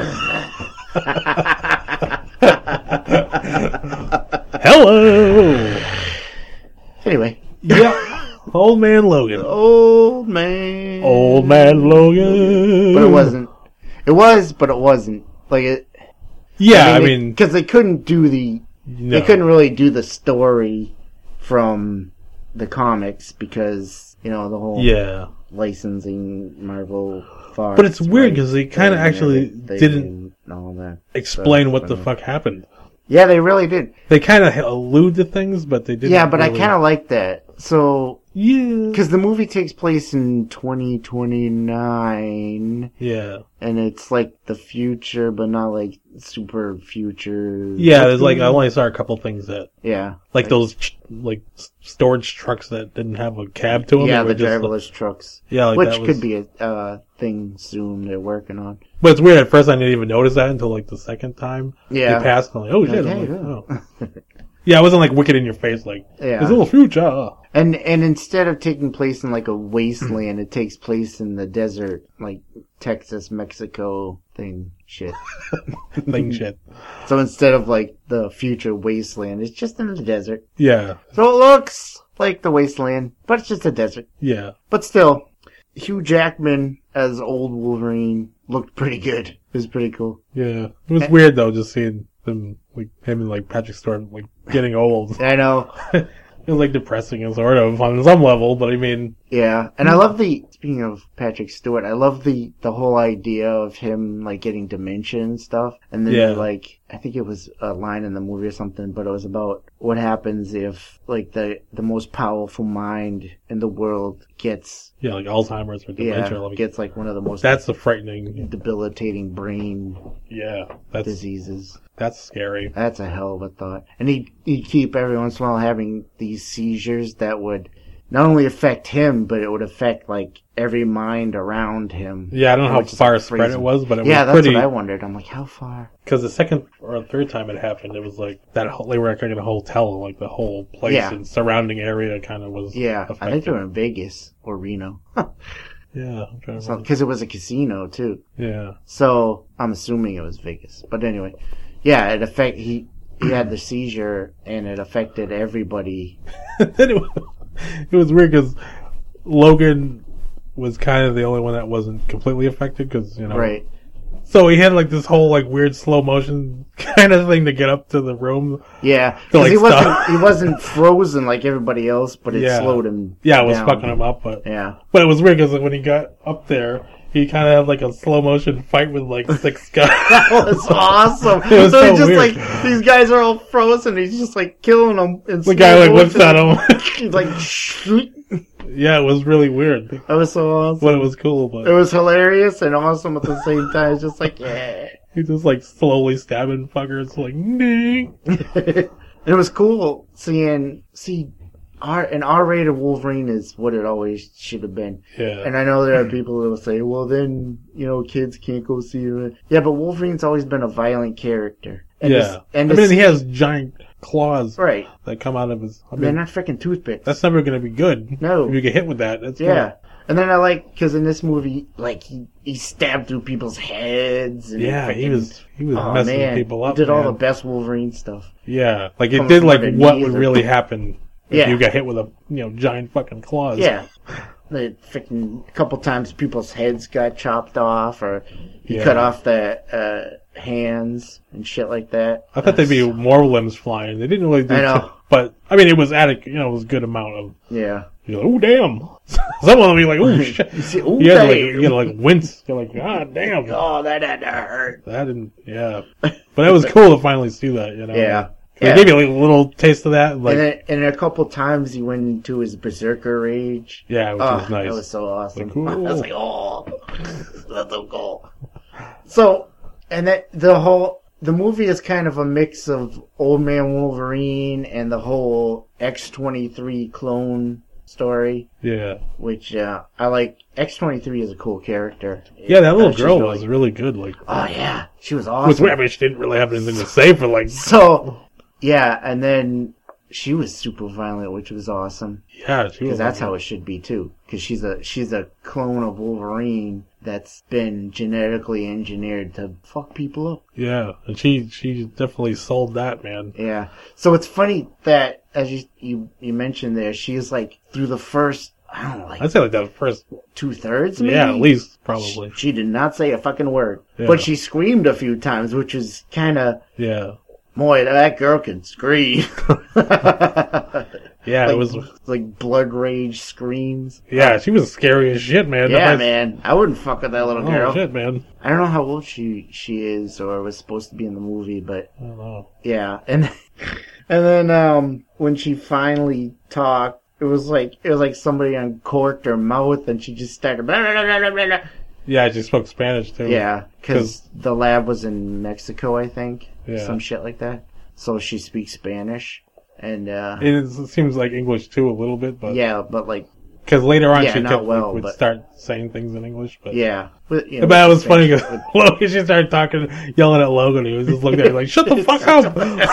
Hello. Anyway, Yeah. Old man Logan. old man. Old man Logan. But it wasn't. It was, but it wasn't. Like it. Yeah, I mean, because they couldn't do the. no. They couldn't really do the story from the comics because you know the whole Yeah. licensing Marvel. Fox, But it's weird right? because they kind of And actually they didn't and all that. explain So, what the uh, fuck happened. Yeah, they really did. They kind of allude to things, but they didn't. Yeah, but I really- kind of like that. So Yeah. because the movie takes place in twenty twenty-nine, Yeah. and it's like the future, but not like super future. Yeah, there's like, I only saw a couple things that, yeah, like those, ch- like, s- storage trucks that didn't have a cab to them. yeah, They were the just, driverless trucks, Yeah, like which that was, could be a uh, thing soon they're working on. But it's weird, at first I didn't even notice that until like the second time. Yeah. They passed, and I'm like, oh shit. Like, I'm hey, like, yeah. oh. Yeah, it wasn't like wicked in your face, like, Yeah. it's a little future. And and instead of taking place in like a wasteland, it takes place in the desert, like Texas, Mexico thing shit. Thing shit. So instead of like the future wasteland, it's just in the desert. Yeah. So it looks like the wasteland, but it's just a desert. Yeah. But still, Hugh Jackman as old Wolverine looked pretty good. It was pretty cool. Yeah. It was weird though, just seeing them, like, him and like Patrick Stewart, like, getting old. I know. It was like depressing and sort of on some level, but I mean, Yeah, and I love the, speaking of Patrick Stewart, I love the, the whole idea of him, like, getting dementia and stuff. And then, Yeah. like, I think it was a line in the movie or something, but it was about what happens if, like, the, the most powerful mind in the world gets, Yeah, like Alzheimer's or dementia. yeah, like, gets, like, one of the most that's the frightening. debilitating brain Yeah, that's diseases. that's scary. That's a hell of a thought. And he'd, he'd keep every once in a while having these seizures that would not only affect him, but it would affect, like, every mind around him. Yeah, I don't know how Which is, far like, spread crazy. it was, but it Yeah, was that's pretty. what I wondered. I'm like, how far? Because the second or third time it happened, it was like that. Whole, they were like in a hotel, like the whole place Yeah. and surrounding area kind of was. Yeah, affected. I think they were in Vegas or Reno. Yeah, I'm trying to remember. Because it was a casino, too. Yeah, So, I'm assuming it was Vegas. But anyway, yeah, it affect he he had the seizure, and it affected everybody. Then it was, it was weird because Logan was kind of the only one that wasn't completely affected because you know. Right. So he had like this whole like weird slow motion kind of thing to get up to the room. Yeah, To, because like, he wasn't stop. he wasn't frozen like everybody else, but it Yeah. slowed him. Yeah, it was down. fucking him up, but Yeah. but it was weird because when he got up there, he kind of had like a slow motion fight with like six guys. That was awesome. It was so so he's just weird. like, these guys are all frozen. He's just like killing them. In The guy like slow whips at motion. him. He's like, shoot. Yeah, it was really weird, That was so awesome. but it was cool. But It was hilarious and awesome at the same time. It's just like, yeah. he just like slowly stabbing fuckers, like ding. It was cool seeing, see, R, an R-rated Wolverine is what it always should have been. Yeah, And I know there are people that will say, well, then, you know, kids can't go see it. Yeah, but Wolverine's always been a violent character. And yeah. this- and I this- mean, he has giant claws right. that come out of his. I They're mean, not freaking toothpicks. that's never going to be good. No. If you get hit with that, that's Yeah. And then I like, because in this movie, like, he, he stabbed through people's heads. And Yeah, he freaking- was he was Oh, messing man. people up. He did all the man. best Wolverine stuff. Yeah, like it Coming did from like what underneath would or- really happen if Yeah. you got hit with a you know giant fucking claws. Yeah. The freaking, a couple times people's heads got chopped off, or he Yeah. cut off the uh, hands and shit like that. I thought there'd be more limbs flying. They didn't really do I know. t- but I mean it was adequate. You know, it was a good amount of. Yeah. You're like, oh damn! Some of them be like, oh shit! You see, ooh, You had to like damn. you gotta like wince. You're like, god damn! Oh, that had to hurt. That didn't. Yeah, but it was cool to finally see that. You know. Yeah. They Yeah. gave you like a little taste of that. Like, and, then, and a couple times he went into his berserker rage. yeah, which Oh, was nice. that was so awesome. Like, cool. I was like, oh, that's so cool. So, and that the whole the movie is kind of a mix of Old Man Wolverine and the whole X twenty-three clone story, yeah. which uh, I like. X twenty-three is a cool character. Yeah, that little Uh, she's girl really- was really good. Like, Oh yeah, she was was awesome. weird. I mean, she didn't really have anything to say for like. So, yeah, and then she was super violent, which was awesome. Yeah, she Because was. that's like, how it should be too. Because she's a she's a clone of Wolverine that's been genetically engineered to fuck people up. Yeah, and she she definitely sold that, man. Yeah. So it's funny that as you you, you mentioned there, she's like through the first I don't know like I'd say like the first. two thirds. Maybe? Yeah, at least probably. She, she did not say a fucking word, Yeah. but she screamed a few times, which was kind of Yeah, boy that girl can scream. yeah, like, it was. like blood rage screams. Yeah, she was scary as shit, man. Yeah, The first- man. I wouldn't fuck with that little Oh girl. shit, man. I don't know how old she she is or was supposed to be in the movie, but I don't know. yeah. And and then um when she finally talked, it was like it was like somebody uncorked her mouth and she just started. Blah, blah, blah, blah, blah, blah. Yeah, she spoke Spanish too. Yeah, because the lab was in Mexico, I think. Yeah. Some shit like that. So she speaks Spanish, and uh It, is, it seems like English too a little bit, but yeah, but like because later on Yeah, she not kept, well, would but- start saying things in English. But yeah. But, you know, but it was funny Spanish- because Logan, she started talking, yelling at Logan. He was just looking at her like, "Shut the fuck up!"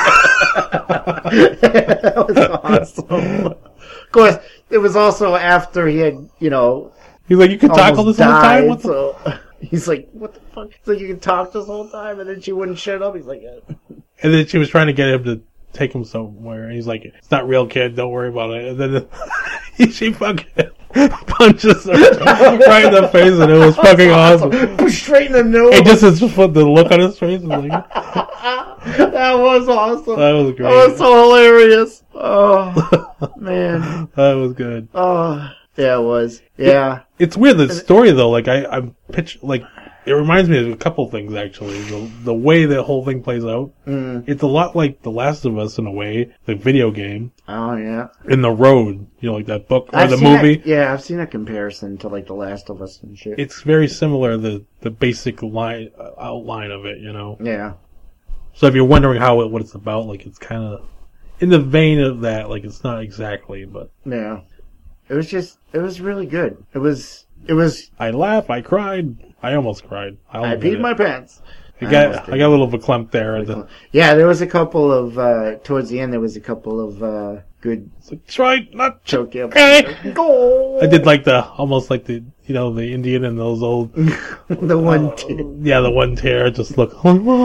That was awesome. Of course, it was also after he had, you know, He's like, "You can talk all almost this whole time." died, What the? so he's like, what the fuck? He's like, you can talk this whole time, and then she wouldn't shut up. He's like, yeah. And then she was trying to get him to take him somewhere. And he's like, "It's not real, kid. Don't worry about it." And then she fucking punches her right in the face, and it was fucking awesome. Straight in the nose. And just his foot, the look on his face was like, That was awesome. that was great. That was so hilarious. Oh, man. That was good. Oh, Yeah, it was. Yeah. It, it's weird, the story, though. Like, I, I'm pitch, like, it reminds me of a couple things, actually. The, the way the whole thing plays out. Mm. It's a lot like The Last of Us, in a way, the video game. Oh, yeah. In the Road, you know, like that book, or I've the seen movie. A, yeah, I've seen a comparison to, like, The Last of Us and shit. It's very similar, the, the basic line, uh, outline of it, you know? Yeah. So if you're wondering how it, what it's about, like, it's kind of in the vein of that. Like, it's not exactly, but Yeah. It was just, it was really good. It was, it was, I laughed, I cried, I almost cried. I'll I admit peed it. my pants. I I got, almost I did. got a little verklempt there. At the, Yeah, there was a couple of, uh, towards the end, there was a couple of, uh, good it's like, try not to. choke ups. Okay. Go! I did like the, almost like the, you know, the Indian and those old, the one, t- yeah, the one tear, just look,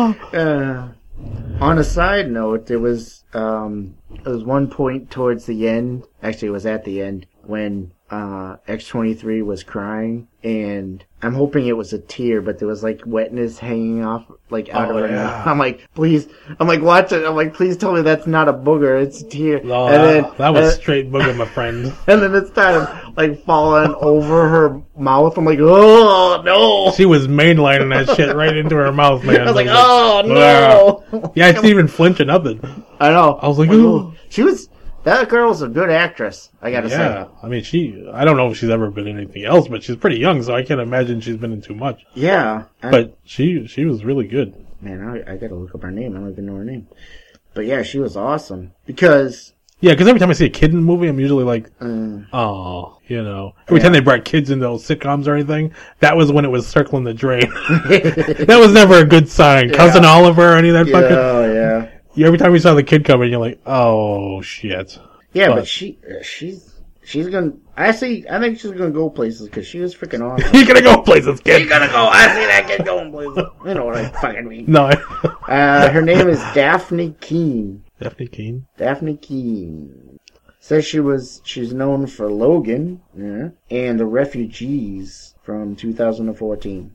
uh, on a side note, there was, um, there was one point towards the end, actually it was at the end, when, uh, X twenty-three was crying, and I'm hoping it was a tear, but there was, like, wetness hanging off, like, out Oh, of her yeah. mouth. I'm like, please, I'm like, watch it, I'm like, please tell me that's not a booger, it's a tear. Oh, and that, then, that was uh, straight booger, my friend. and then it started, like, falling over her mouth. I'm like, oh, no! She was mainlining that shit right into her mouth, man. I was like, It oh, "Ugh." no! Yeah, I didn't even flinch or nothing. I know. I was like, Ooh. "Ooh." She was, that girl was a good actress, I gotta Yeah, say. I mean, she, I don't know if she's ever been in anything else, but she's pretty young, so I can't imagine she's been in too much. Yeah. I, But she, she was really good. man, I, I gotta look up her name. I don't even know her name. But yeah, she was awesome. Because, Yeah, because every time I see a kid in a movie, I'm usually like, uh, oh, you know. Every Yeah. time they brought kids into those sitcoms or anything, that was when it was circling the drain. That was never a good sign. Yeah. Cousin Oliver or any of that yeah, fucking. oh, yeah. Every time we saw the kid coming, you're like, oh, shit. Yeah, but, But- she, uh, she's, she's gonna, I see, I think she's gonna go places because she was freaking awesome. You're gonna go places, kid. She's gonna go, I see that kid going places. You know what I fucking mean. No. Uh, her name is Daphne Keane. Daphne Keane. Daphne Keane. Says she was, she's known for Logan, yeah, and The Refugees from two thousand fourteen.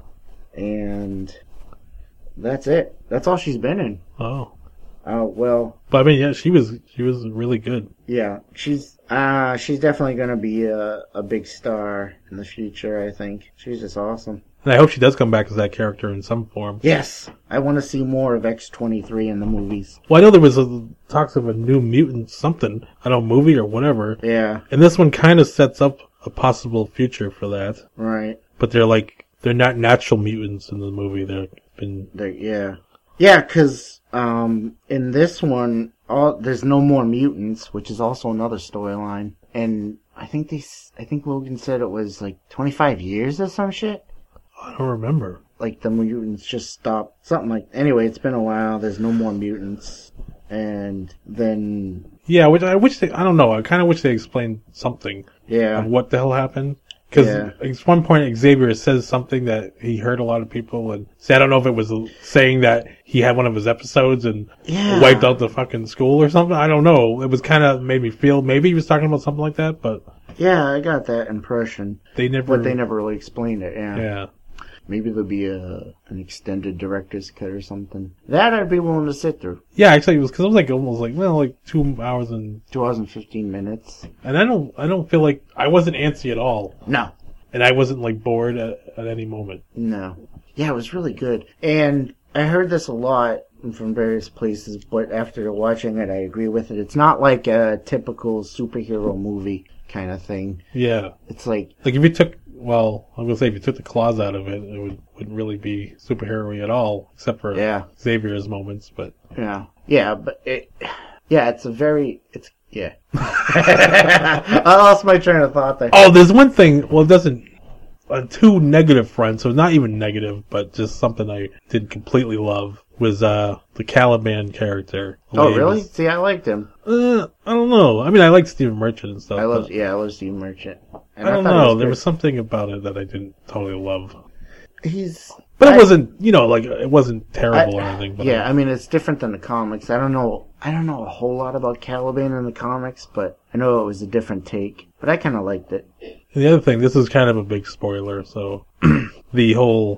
And that's it. That's all she's been in. Oh. Uh, well, But I mean, yeah, she was, she was really good. yeah, she's, uh, she's definitely gonna be a, a big star in the future, I think. She's just awesome. And I hope she does come back as that character in some form. Yes, I want to see more of X twenty-three in the movies. Well, I know there was a, talks of a new mutant something, I don't know, movie or whatever. Yeah, And this one kind of sets up a possible future for that. right. But they're like, they're not natural mutants in the movie. They've been, They're, yeah. Yeah, because um, in this one, all there's no more mutants, which is also another storyline. And I think they, s- I think Logan said it was like twenty-five years or some shit. I don't remember. Like the mutants just stopped, something like. Anyway, it's been a while. There's no more mutants, and then Yeah, which I wish they, I don't know, I kind of wish they explained something yeah, of what the hell happened. Because Yeah. at one point Xavier says something that he heard a lot of people, and say, I don't know if it was saying that he had one of his episodes and Yeah. wiped out the fucking school or something. I don't know. It was kind of made me feel maybe he was talking about something like that, but yeah, I got that impression, they never. but they never really explained it. Yeah, Yeah. maybe there'll be a an extended director's cut or something. That I'd be willing to sit through. Yeah, actually, it was because it was like almost like well, like two hours and Two hours and fifteen minutes. and I don't, I don't feel like I wasn't antsy at all, No. and I wasn't like bored at, at any moment. No. Yeah, it was really good. And I heard this a lot from various places, but after watching it, I agree with it. It's not like a typical superhero movie kind of thing. Yeah, It's like, like if you took, well, I'm gonna say if you took the claws out of it, it would wouldn't really be superhero-y at all, except for yeah, Xavier's moments. But yeah, yeah, but it, yeah, it's a very, it's, yeah. I lost my train of thought there. oh, there's one thing. Well, it doesn't. On two negative fronts, so not even negative, but just something I didn't completely love was uh the Caliban character. Oh, He really? was- See, I liked him. Uh, I don't know. I mean, I like Stephen Merchant and stuff. I love, but yeah, I love Steve Merchant. And I don't thought he know. was There good. was something about it that I didn't totally love. He's, But it I- wasn't, you know, like it wasn't terrible I- or anything. But yeah, I mean it's different than the comics. I don't know. I don't know a whole lot about Caliban in the comics, but I know it was a different take. But I kind of liked it. And the other thing, this is kind of a big spoiler. So the whole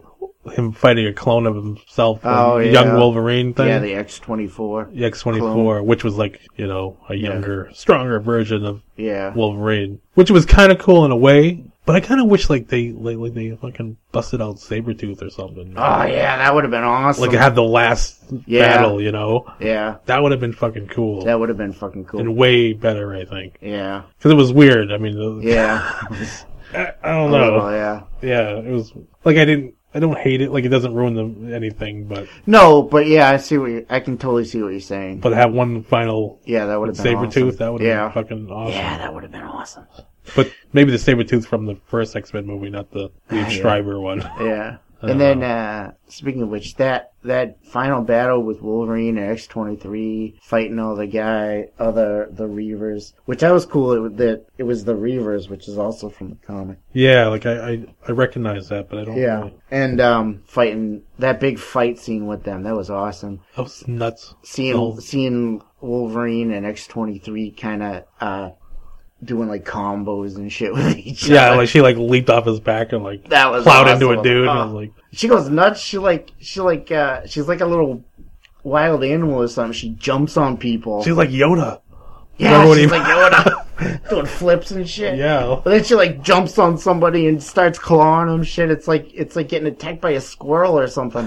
him fighting a clone of himself, Oh, a yeah. young Wolverine thing. Yeah, the X twenty-four. The X twenty-four, which was like, you know, a younger, stronger version of Yeah. Wolverine, which was kind of cool in a way. But I kind of wish like they like, like they fucking busted out Sabretooth or something. Oh yeah, that would have been awesome. Like have the last Yeah. battle, you know. Yeah, That would have been fucking cool. that would have been fucking cool. And way better, I think. Yeah. Because it was weird. I mean, the- Yeah. I, I don't A know. little, yeah. Yeah, it was like I didn't. I don't hate it. Like it doesn't ruin the, anything, but No, but yeah, I see what you, I can totally see what you're saying. but have one final Yeah, that would have been Sabretooth, awesome. that would have yeah. been fucking awesome. Yeah, that would have been awesome. But maybe the Sabretooth from the first X-Men movie, not the Liev Yeah. Schreiber one. Yeah. I And don't then, uh, speaking of which, that, that final battle with Wolverine and X twenty-three fighting all the guy, other, the Reavers, which that was cool, it, was- that it was the Reavers, which is also from the comic. Yeah, like I, I, I recognize that, but I don't. Yeah. Really, And, um, fighting, that big fight scene with them, that was awesome. that was nuts. Seeing, Oh. seeing Wolverine and X twenty-three kinda, uh, doing like combos and shit with each Yeah, other. like she like leaped off his back and like That was plowed awesome. into a dude. Oh. And I was like, She goes nuts. She like, she like, uh, she's like a little wild animal or something. She jumps on people. she's like Yoda. yeah, Remember when she's he- like Yoda, doing flips and shit. Yeah. But then she like jumps on somebody and starts clawing them. Shit, it's like it's like getting attacked by a squirrel or something,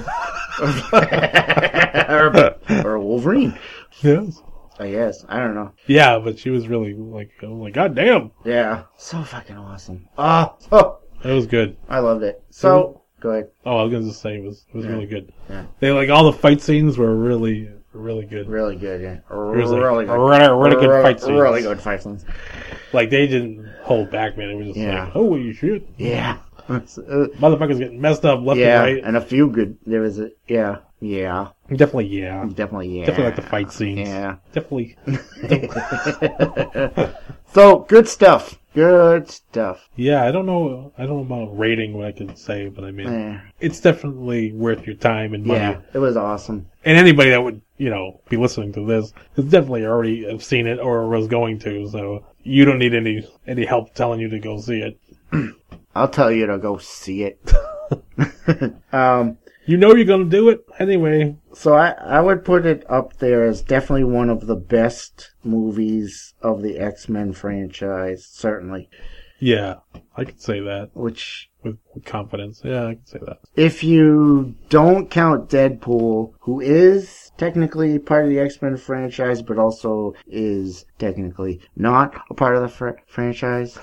or, or a Wolverine. Yes. I guess I don't know. Yeah, but she was really like, I was like, God damn, Yeah, so fucking awesome. Ah, oh, that was good. I loved it. So go ahead. Oh, I was gonna just say it was it was Yeah. really good. Yeah. They like all the fight scenes were really really good. Really good. Yeah, It was like really good. really, really good Really- fight scenes. Really good fight scenes. Like they didn't hold back, man. It was just Yeah. like, holy shit, Yeah. Uh, motherfuckers getting messed up left yeah, and right. and a few good. There was a yeah, yeah, Definitely, yeah. definitely, yeah, Definitely like the fight scenes. Yeah. Definitely. So good stuff. Good stuff. Yeah, I don't know. I don't know about rating what I could say, but I mean, Yeah, it's definitely worth your time and money. yeah, it was awesome. And anybody that would, you know, be listening to this has definitely already have seen it or was going to. So you don't need any any help telling you to go see it. I'll tell you to go see it. um, You know you're gonna do it anyway. so I I would put it up there as definitely one of the best movies of the X-Men franchise. Certainly, Yeah, I could say that which. with, with confidence. Yeah, I could say that. If you don't count Deadpool, who is technically part of the X-Men franchise, but also is technically not a part of the fr- franchise,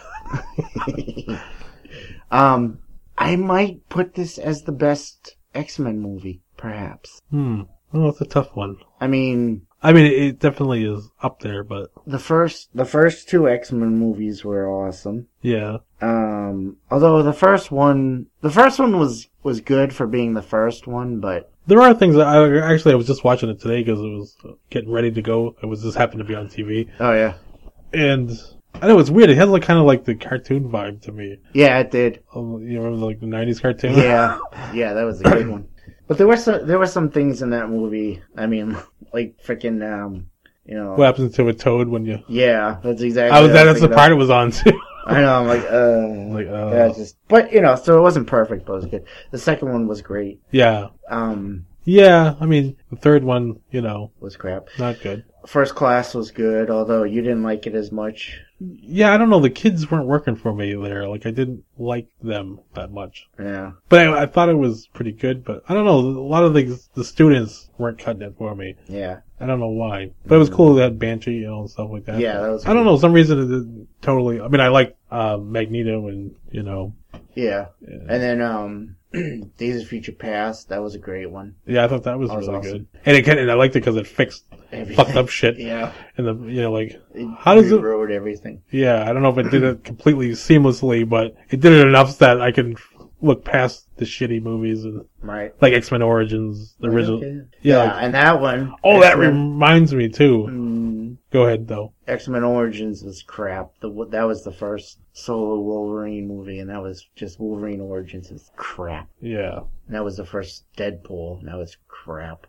um, I might put this as the best X-Men movie, perhaps. Hmm. Well, it's a tough one. I mean, I mean, it, it definitely is up there, but the first the first two X-Men movies were awesome. yeah. Um, although the first one, the first one was was good for being the first one, but There are things that I actually I was just watching it today because it was getting ready to go. It was just happened to be on T V, oh yeah, and I know it's weird. It had like kind of like the cartoon vibe to me. yeah, it did. Um, You remember like the nineties cartoon? Yeah, yeah, that was a good one. But there were some there were some things in that movie. I mean, like freaking, um, you know. What happens to a toad when you? Yeah, that's exactly. I was what that. That's the thinking part of. it was on too. I know. I'm like, uh, Like, uh. yeah, it's just. But you know, so it wasn't perfect, but it was good. The second one was great. Yeah, Um, yeah. I mean, the third one, you know, was crap. not good. First Class was good, although you didn't like it as much. Yeah, I don't know. The kids weren't working for me there. Like I didn't like them that much. Yeah. But I, I thought it was pretty good. But I don't know. A lot of the the students weren't cutting it for me. Yeah. I don't know why. But it was cool that Banshee, you know, and stuff like that. Yeah, that was I don't cool. know. Some reason it didn't totally. I mean, I like uh, Magneto, and you know. Yeah. Yeah. And then um, Days of Future Past. That was a great one. Yeah, I thought that was, That was really awesome. good. And it kind and I liked it because it fixed Everything. fucked up shit. Yeah. And the you know like It how does it? rewrote everything. Yeah, I don't know if it did it completely seamlessly, but it did it enough that I can look past the shitty movies and Right. like X-Men Origins, the original. Okay. Yeah, Yeah, like- and that one. Oh, that X-Men, reminds me too. mm, Go ahead though. X-Men Origins was crap. The that was the first solo Wolverine movie, and that was just Wolverine Origins is crap. Yeah. And that was the first Deadpool, and that was crap.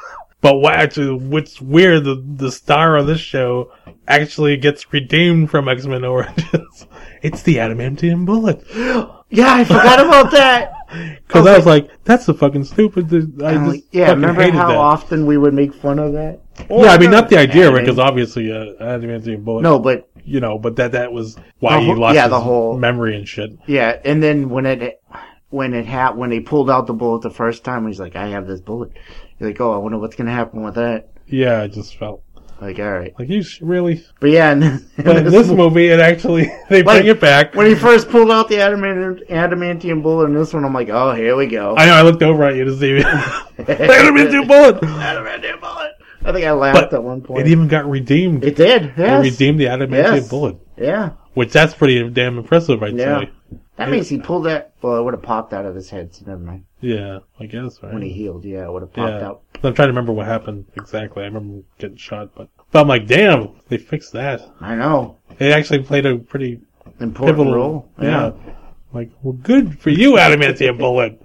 But what actually, what's weird, the the star of this show actually gets redeemed from X-Men Origins. It's the adamantium bullet. Yeah, I forgot about that. Because I was like, that's so fucking stupid. I I'm just like, yeah, fucking remember hated how that. often we would make fun of that? Yeah, I mean, not the idea of it, Anime. because obviously, uh, adamantium bullet. No, but You know, but that that was why The he whole- lost yeah, his the whole- memory and shit. yeah, and then when it when it ha- when they pulled out the bullet the first time, he's like, I have this bullet. You're like, oh, I wonder what's gonna happen with that. Yeah, I just felt Like, all right, like, you sh- really? but yeah, and, But in this movie, it actually, they Like, bring it back. when he first pulled out the adamant- adamantium bullet in this one, I'm like, oh, here we go. I know, I looked over at you to see adamantium bullet. Adamantium bullet. I think I laughed But at one point. It even got redeemed. It did. They Yes. redeemed the adamantium Yes. bullet, Yeah. which that's pretty damn impressive, I'd Yeah. say. That means he pulled that. Well, it would have popped out of his head. So never mind. Yeah, I guess, right? When he healed, yeah, it would have popped yeah. out. I'm trying to remember what happened exactly. I remember getting shot, but but I'm like, damn, they fixed that. I know. It actually played a pretty Important pivotal role. Yeah. Like, well, good for you, adamantium bullet.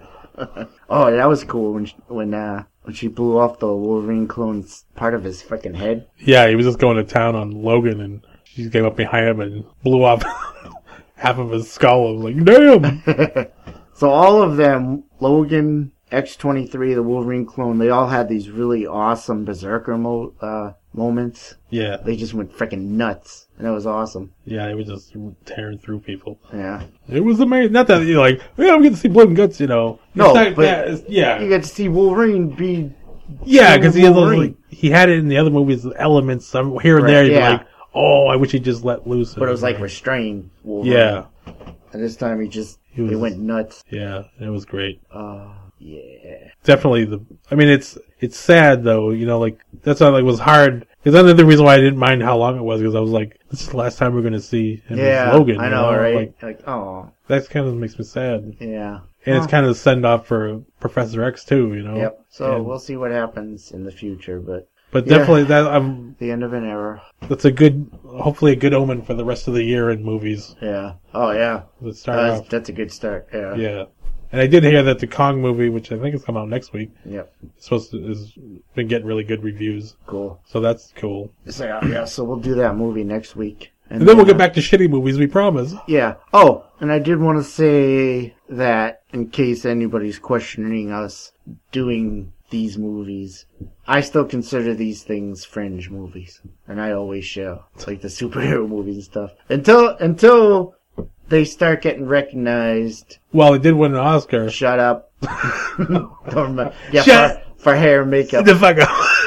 Oh, that was cool when she, when uh when she blew off the Wolverine clone's part of his fucking head. Yeah, he was just going to town on Logan, and she came up behind him and blew off half of his skull. I was like, damn. So all of them, Logan, X twenty-three, the Wolverine clone, they all had these really awesome Berserker mo- uh, moments. Yeah, They just went freaking nuts, and that was awesome. yeah, he was just tearing through people. Yeah. It was amazing. Not that you're like, yeah, we get to see blood and guts, you know. It's No, not- but that is- yeah, You get to see Wolverine be yeah, because he had those, Wolverine. like, he had it in the other movies, elements some here and Right, there. You'd yeah. be like, oh, I wish he just let loose. But it was like and- restrained Wolverine. yeah, And this time he just, He he, was- went nuts. yeah, it was great. Uh, yeah. Definitely the. I mean, it's it's sad though. You know, like that's why like it was hard. Because another reason why I didn't mind how long it was because I was like, this is the last time we're going to see him Yeah, as Logan. I you know, right? Like Like, oh, that kind of makes me sad. yeah. And it's Huh. kind of a send off for Professor X too. You know. Yep. So And- we'll see what happens in the future, but But Yeah. definitely that um the end of an era. that's a good, hopefully a good omen for the rest of the year in movies. Yeah. Oh, yeah. Let's start Uh, off. that's a good start. Yeah. Yeah. And I did hear that the Kong movie, which I think is coming out next week, Yep. is supposed to is been getting really good reviews. Cool. So that's cool. So, yeah, yeah, so we'll do that movie next week. And then we'll get back to shitty movies, we promise. Yeah. Oh, and I did want to say that in case anybody's questioning us doing these movies, I still consider these things fringe movies, and I always shall. It's like the superhero movies and stuff. Until until they start getting recognized. Well, it did win an Oscar. Shut up. Don't remember. Yeah, Shut- for, for hair and makeup. The fuck up.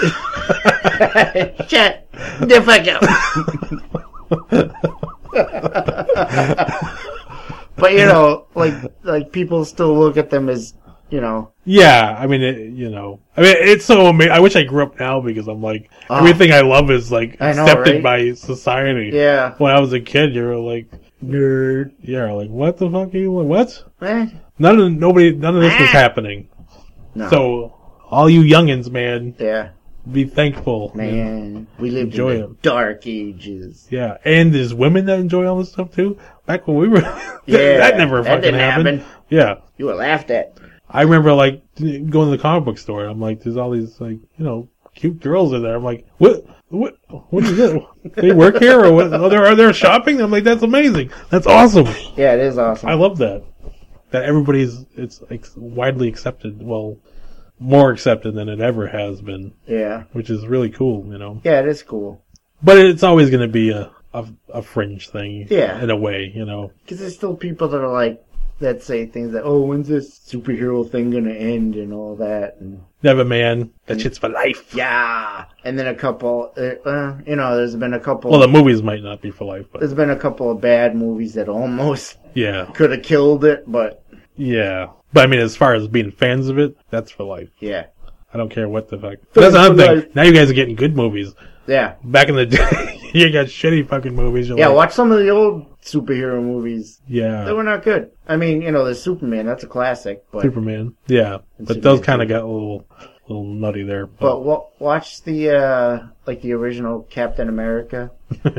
Shut the fuck up. But you know, like like people still look at them as, you know. Yeah, I mean, it, you know, I mean, it's so amazing. I wish I grew up now because I'm like, Oh. everything I love is like I know, accepted right? by society. Yeah. When I was a kid, you were like, nerd. Yeah, like, what the fuck are you, what? Eh, None of, nobody, none of this was Ah. happening. no. So, all you youngins, man, yeah, be thankful. man, we lived Enjoy in the it. dark ages. Yeah, and there's women that enjoy all this stuff too. Back when we were, that, Yeah, that never that fucking didn't happened. happen. Yeah, You were laughed at. I remember like going to the comic book store. I'm like, there's all these like, you know, cute girls in there. I'm like, what, what, what is it? They work here or what? Are they, are they shopping? I'm like, that's amazing. That's awesome. Yeah, it is awesome. I love that. That everybody's, it's like widely accepted. Well, more accepted than it ever has been, yeah, which is really cool, you know. yeah, it is cool. But it's always going to be a, a a fringe thing, Yeah. in a way, you know. Because there's still people that are like, that say things like, oh, when's this superhero thing gonna end and all that. And Never man, that shit's for life. yeah. And then a couple, uh, uh, you know, there's been a couple, Well, the movies might not be for life, but there's been a couple of bad movies that almost yeah, could have killed it, but yeah. But I mean, as far as being fans of it, that's for life. yeah. I don't care what the fuck. But that's for another thing. life. Now you guys are getting good movies. Yeah. Back in the day, you got shitty fucking movies. You're Yeah, like, watch some of the old superhero movies. They yeah, were not good. I mean, you know, there's Superman, that's a classic, but Superman. Yeah, And but those Superman kind of too. got a little, little nutty there. but wa- watch the uh like the original Captain America.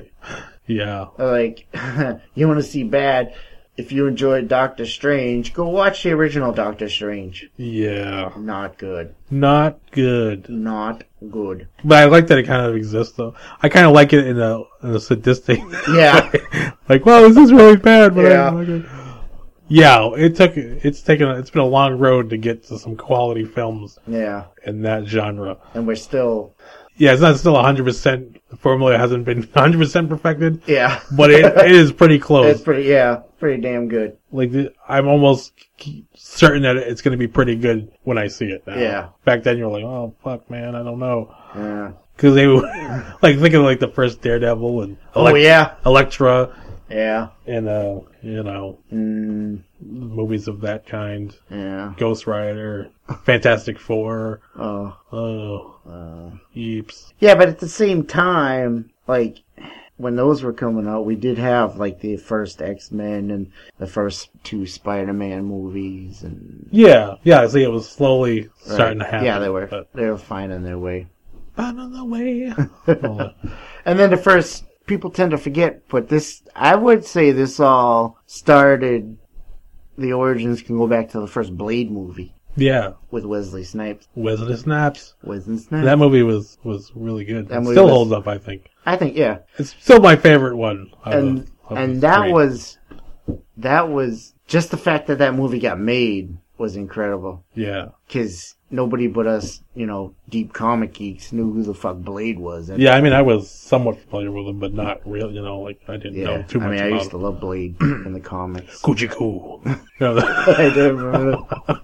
yeah, Like, you want to see bad. If you enjoyed Doctor Strange, go watch the original Doctor Strange. yeah, Not good. not good. Not good. But I like that it kind of exists, though. I kind of like it in a, in a sadistic. Yeah. like, well, this is really bad, but Yeah. I like it. Yeah, it took. It's taken. It's been a long road to get to some quality films Yeah. in that genre. And we're still... Yeah, it's not still one hundred percent. The formula hasn't been one hundred percent perfected. Yeah. But it, it is pretty close. It's pretty, yeah, pretty damn good. Like, the, I'm almost certain that it's going to be pretty good when I see it now. Yeah. Back then, you're like, oh, fuck, man, I don't know. Yeah. Because they were, like, thinking of, like, the first Daredevil and Oh, yeah. Elektra Yeah. and, uh, you know, Mm, movies of that kind. yeah. Ghost Rider, Fantastic Four. Oh. Oh, Uh, heaps. yeah, but at the same time, like, when those were coming out, we did have, like, the first X-Men and the first two Spider-Man movies. And Yeah, yeah, see, it was slowly starting Right. to happen. Yeah, they were. But They were finding their way. on the way. Oh, And then the first, people tend to forget, but this, I would say this all started, the origins can go back to the first Blade movie yeah, with Wesley Snipes. Wesley Snipes. Wesley Snipes. That movie was, was really good. That It movie still was- holds up, I think. I think, yeah. It's still my favorite one. Of And, the, of and the that three. was, that was, just the fact that that movie got made was incredible. Yeah. Because nobody but us, you know, deep comic geeks knew who the fuck Blade was. And Yeah, I mean, I was somewhat familiar with him, but not real, you know, like, I didn't yeah. know too much I mean, I about used to him. love Blade in the comics. Kujiku. You know, the- I do remember.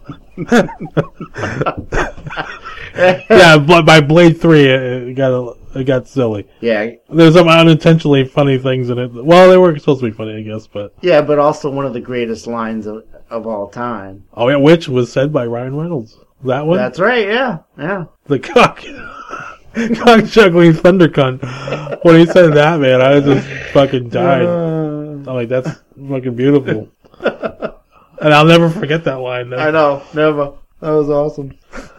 yeah, but by Blade three, it it got, a, it got silly. Yeah, There's some unintentionally funny things in it. Well, they were supposed to be funny, I guess, but... yeah, but also one of the greatest lines of, of all time. Oh, yeah, which was said by Ryan Reynolds. That one? That's right, yeah, yeah. The cock... cock juggling thunder cunt. When he said that, man, I just fucking died. Uh, I'm like, that's fucking beautiful. And I'll never forget that line. I know, never. That was awesome.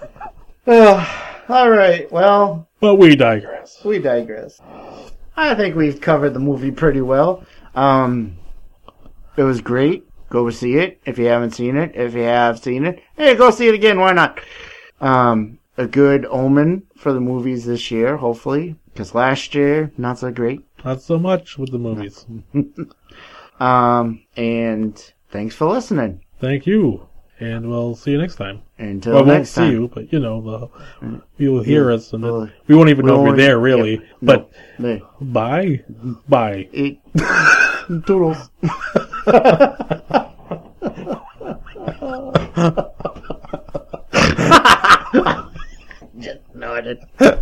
All right, well, But we digress. we digress. I think we've covered the movie pretty well. Um, it was great. Go see it if you haven't seen it. If you have seen it, hey, go see it again. Why not? Um, a good omen for the movies this year, hopefully, because last year not so great. Not so much with the movies. Um, and thanks for listening. Thank you. And we'll see you next time. Until Well, I won't next see time. you, but, you know, the, you'll hear us. And Well, then we won't even we know if you're won't- there, really. yep, But no, bye. Bye. it, toodles. Just nodded.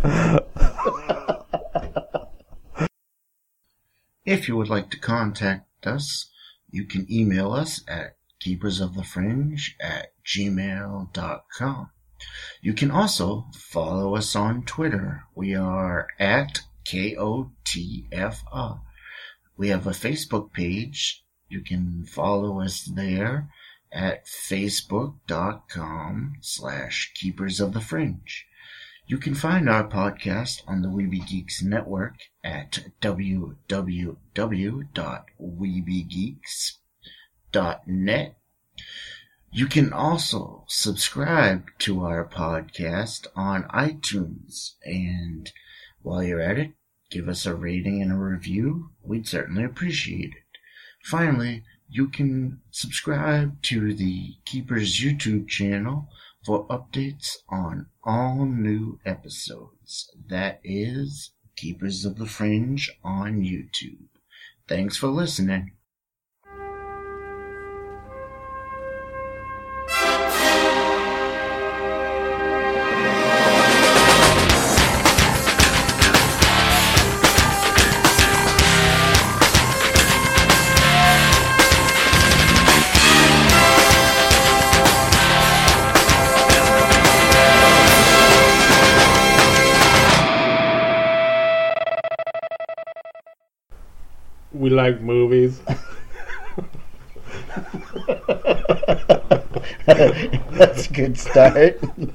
If you would like to contact us, you can email us at keepersofthefringe at gmail dot com. You can also follow us on Twitter. We are at K O T F R. We have a Facebook page. You can follow us there at facebook.com slash keepers of the fringe. You can find our podcast on the Weeby Geeks Network at w w w dot weeby geeks dot net. You can also subscribe to our podcast on iTunes, and while you're at it, give us a rating and a review. We'd certainly appreciate it. Finally, you can subscribe to the Keepers YouTube channel for updates on all new episodes. That is Keepers of the Fringe on YouTube. Thanks for listening. We like movies. That's a good start.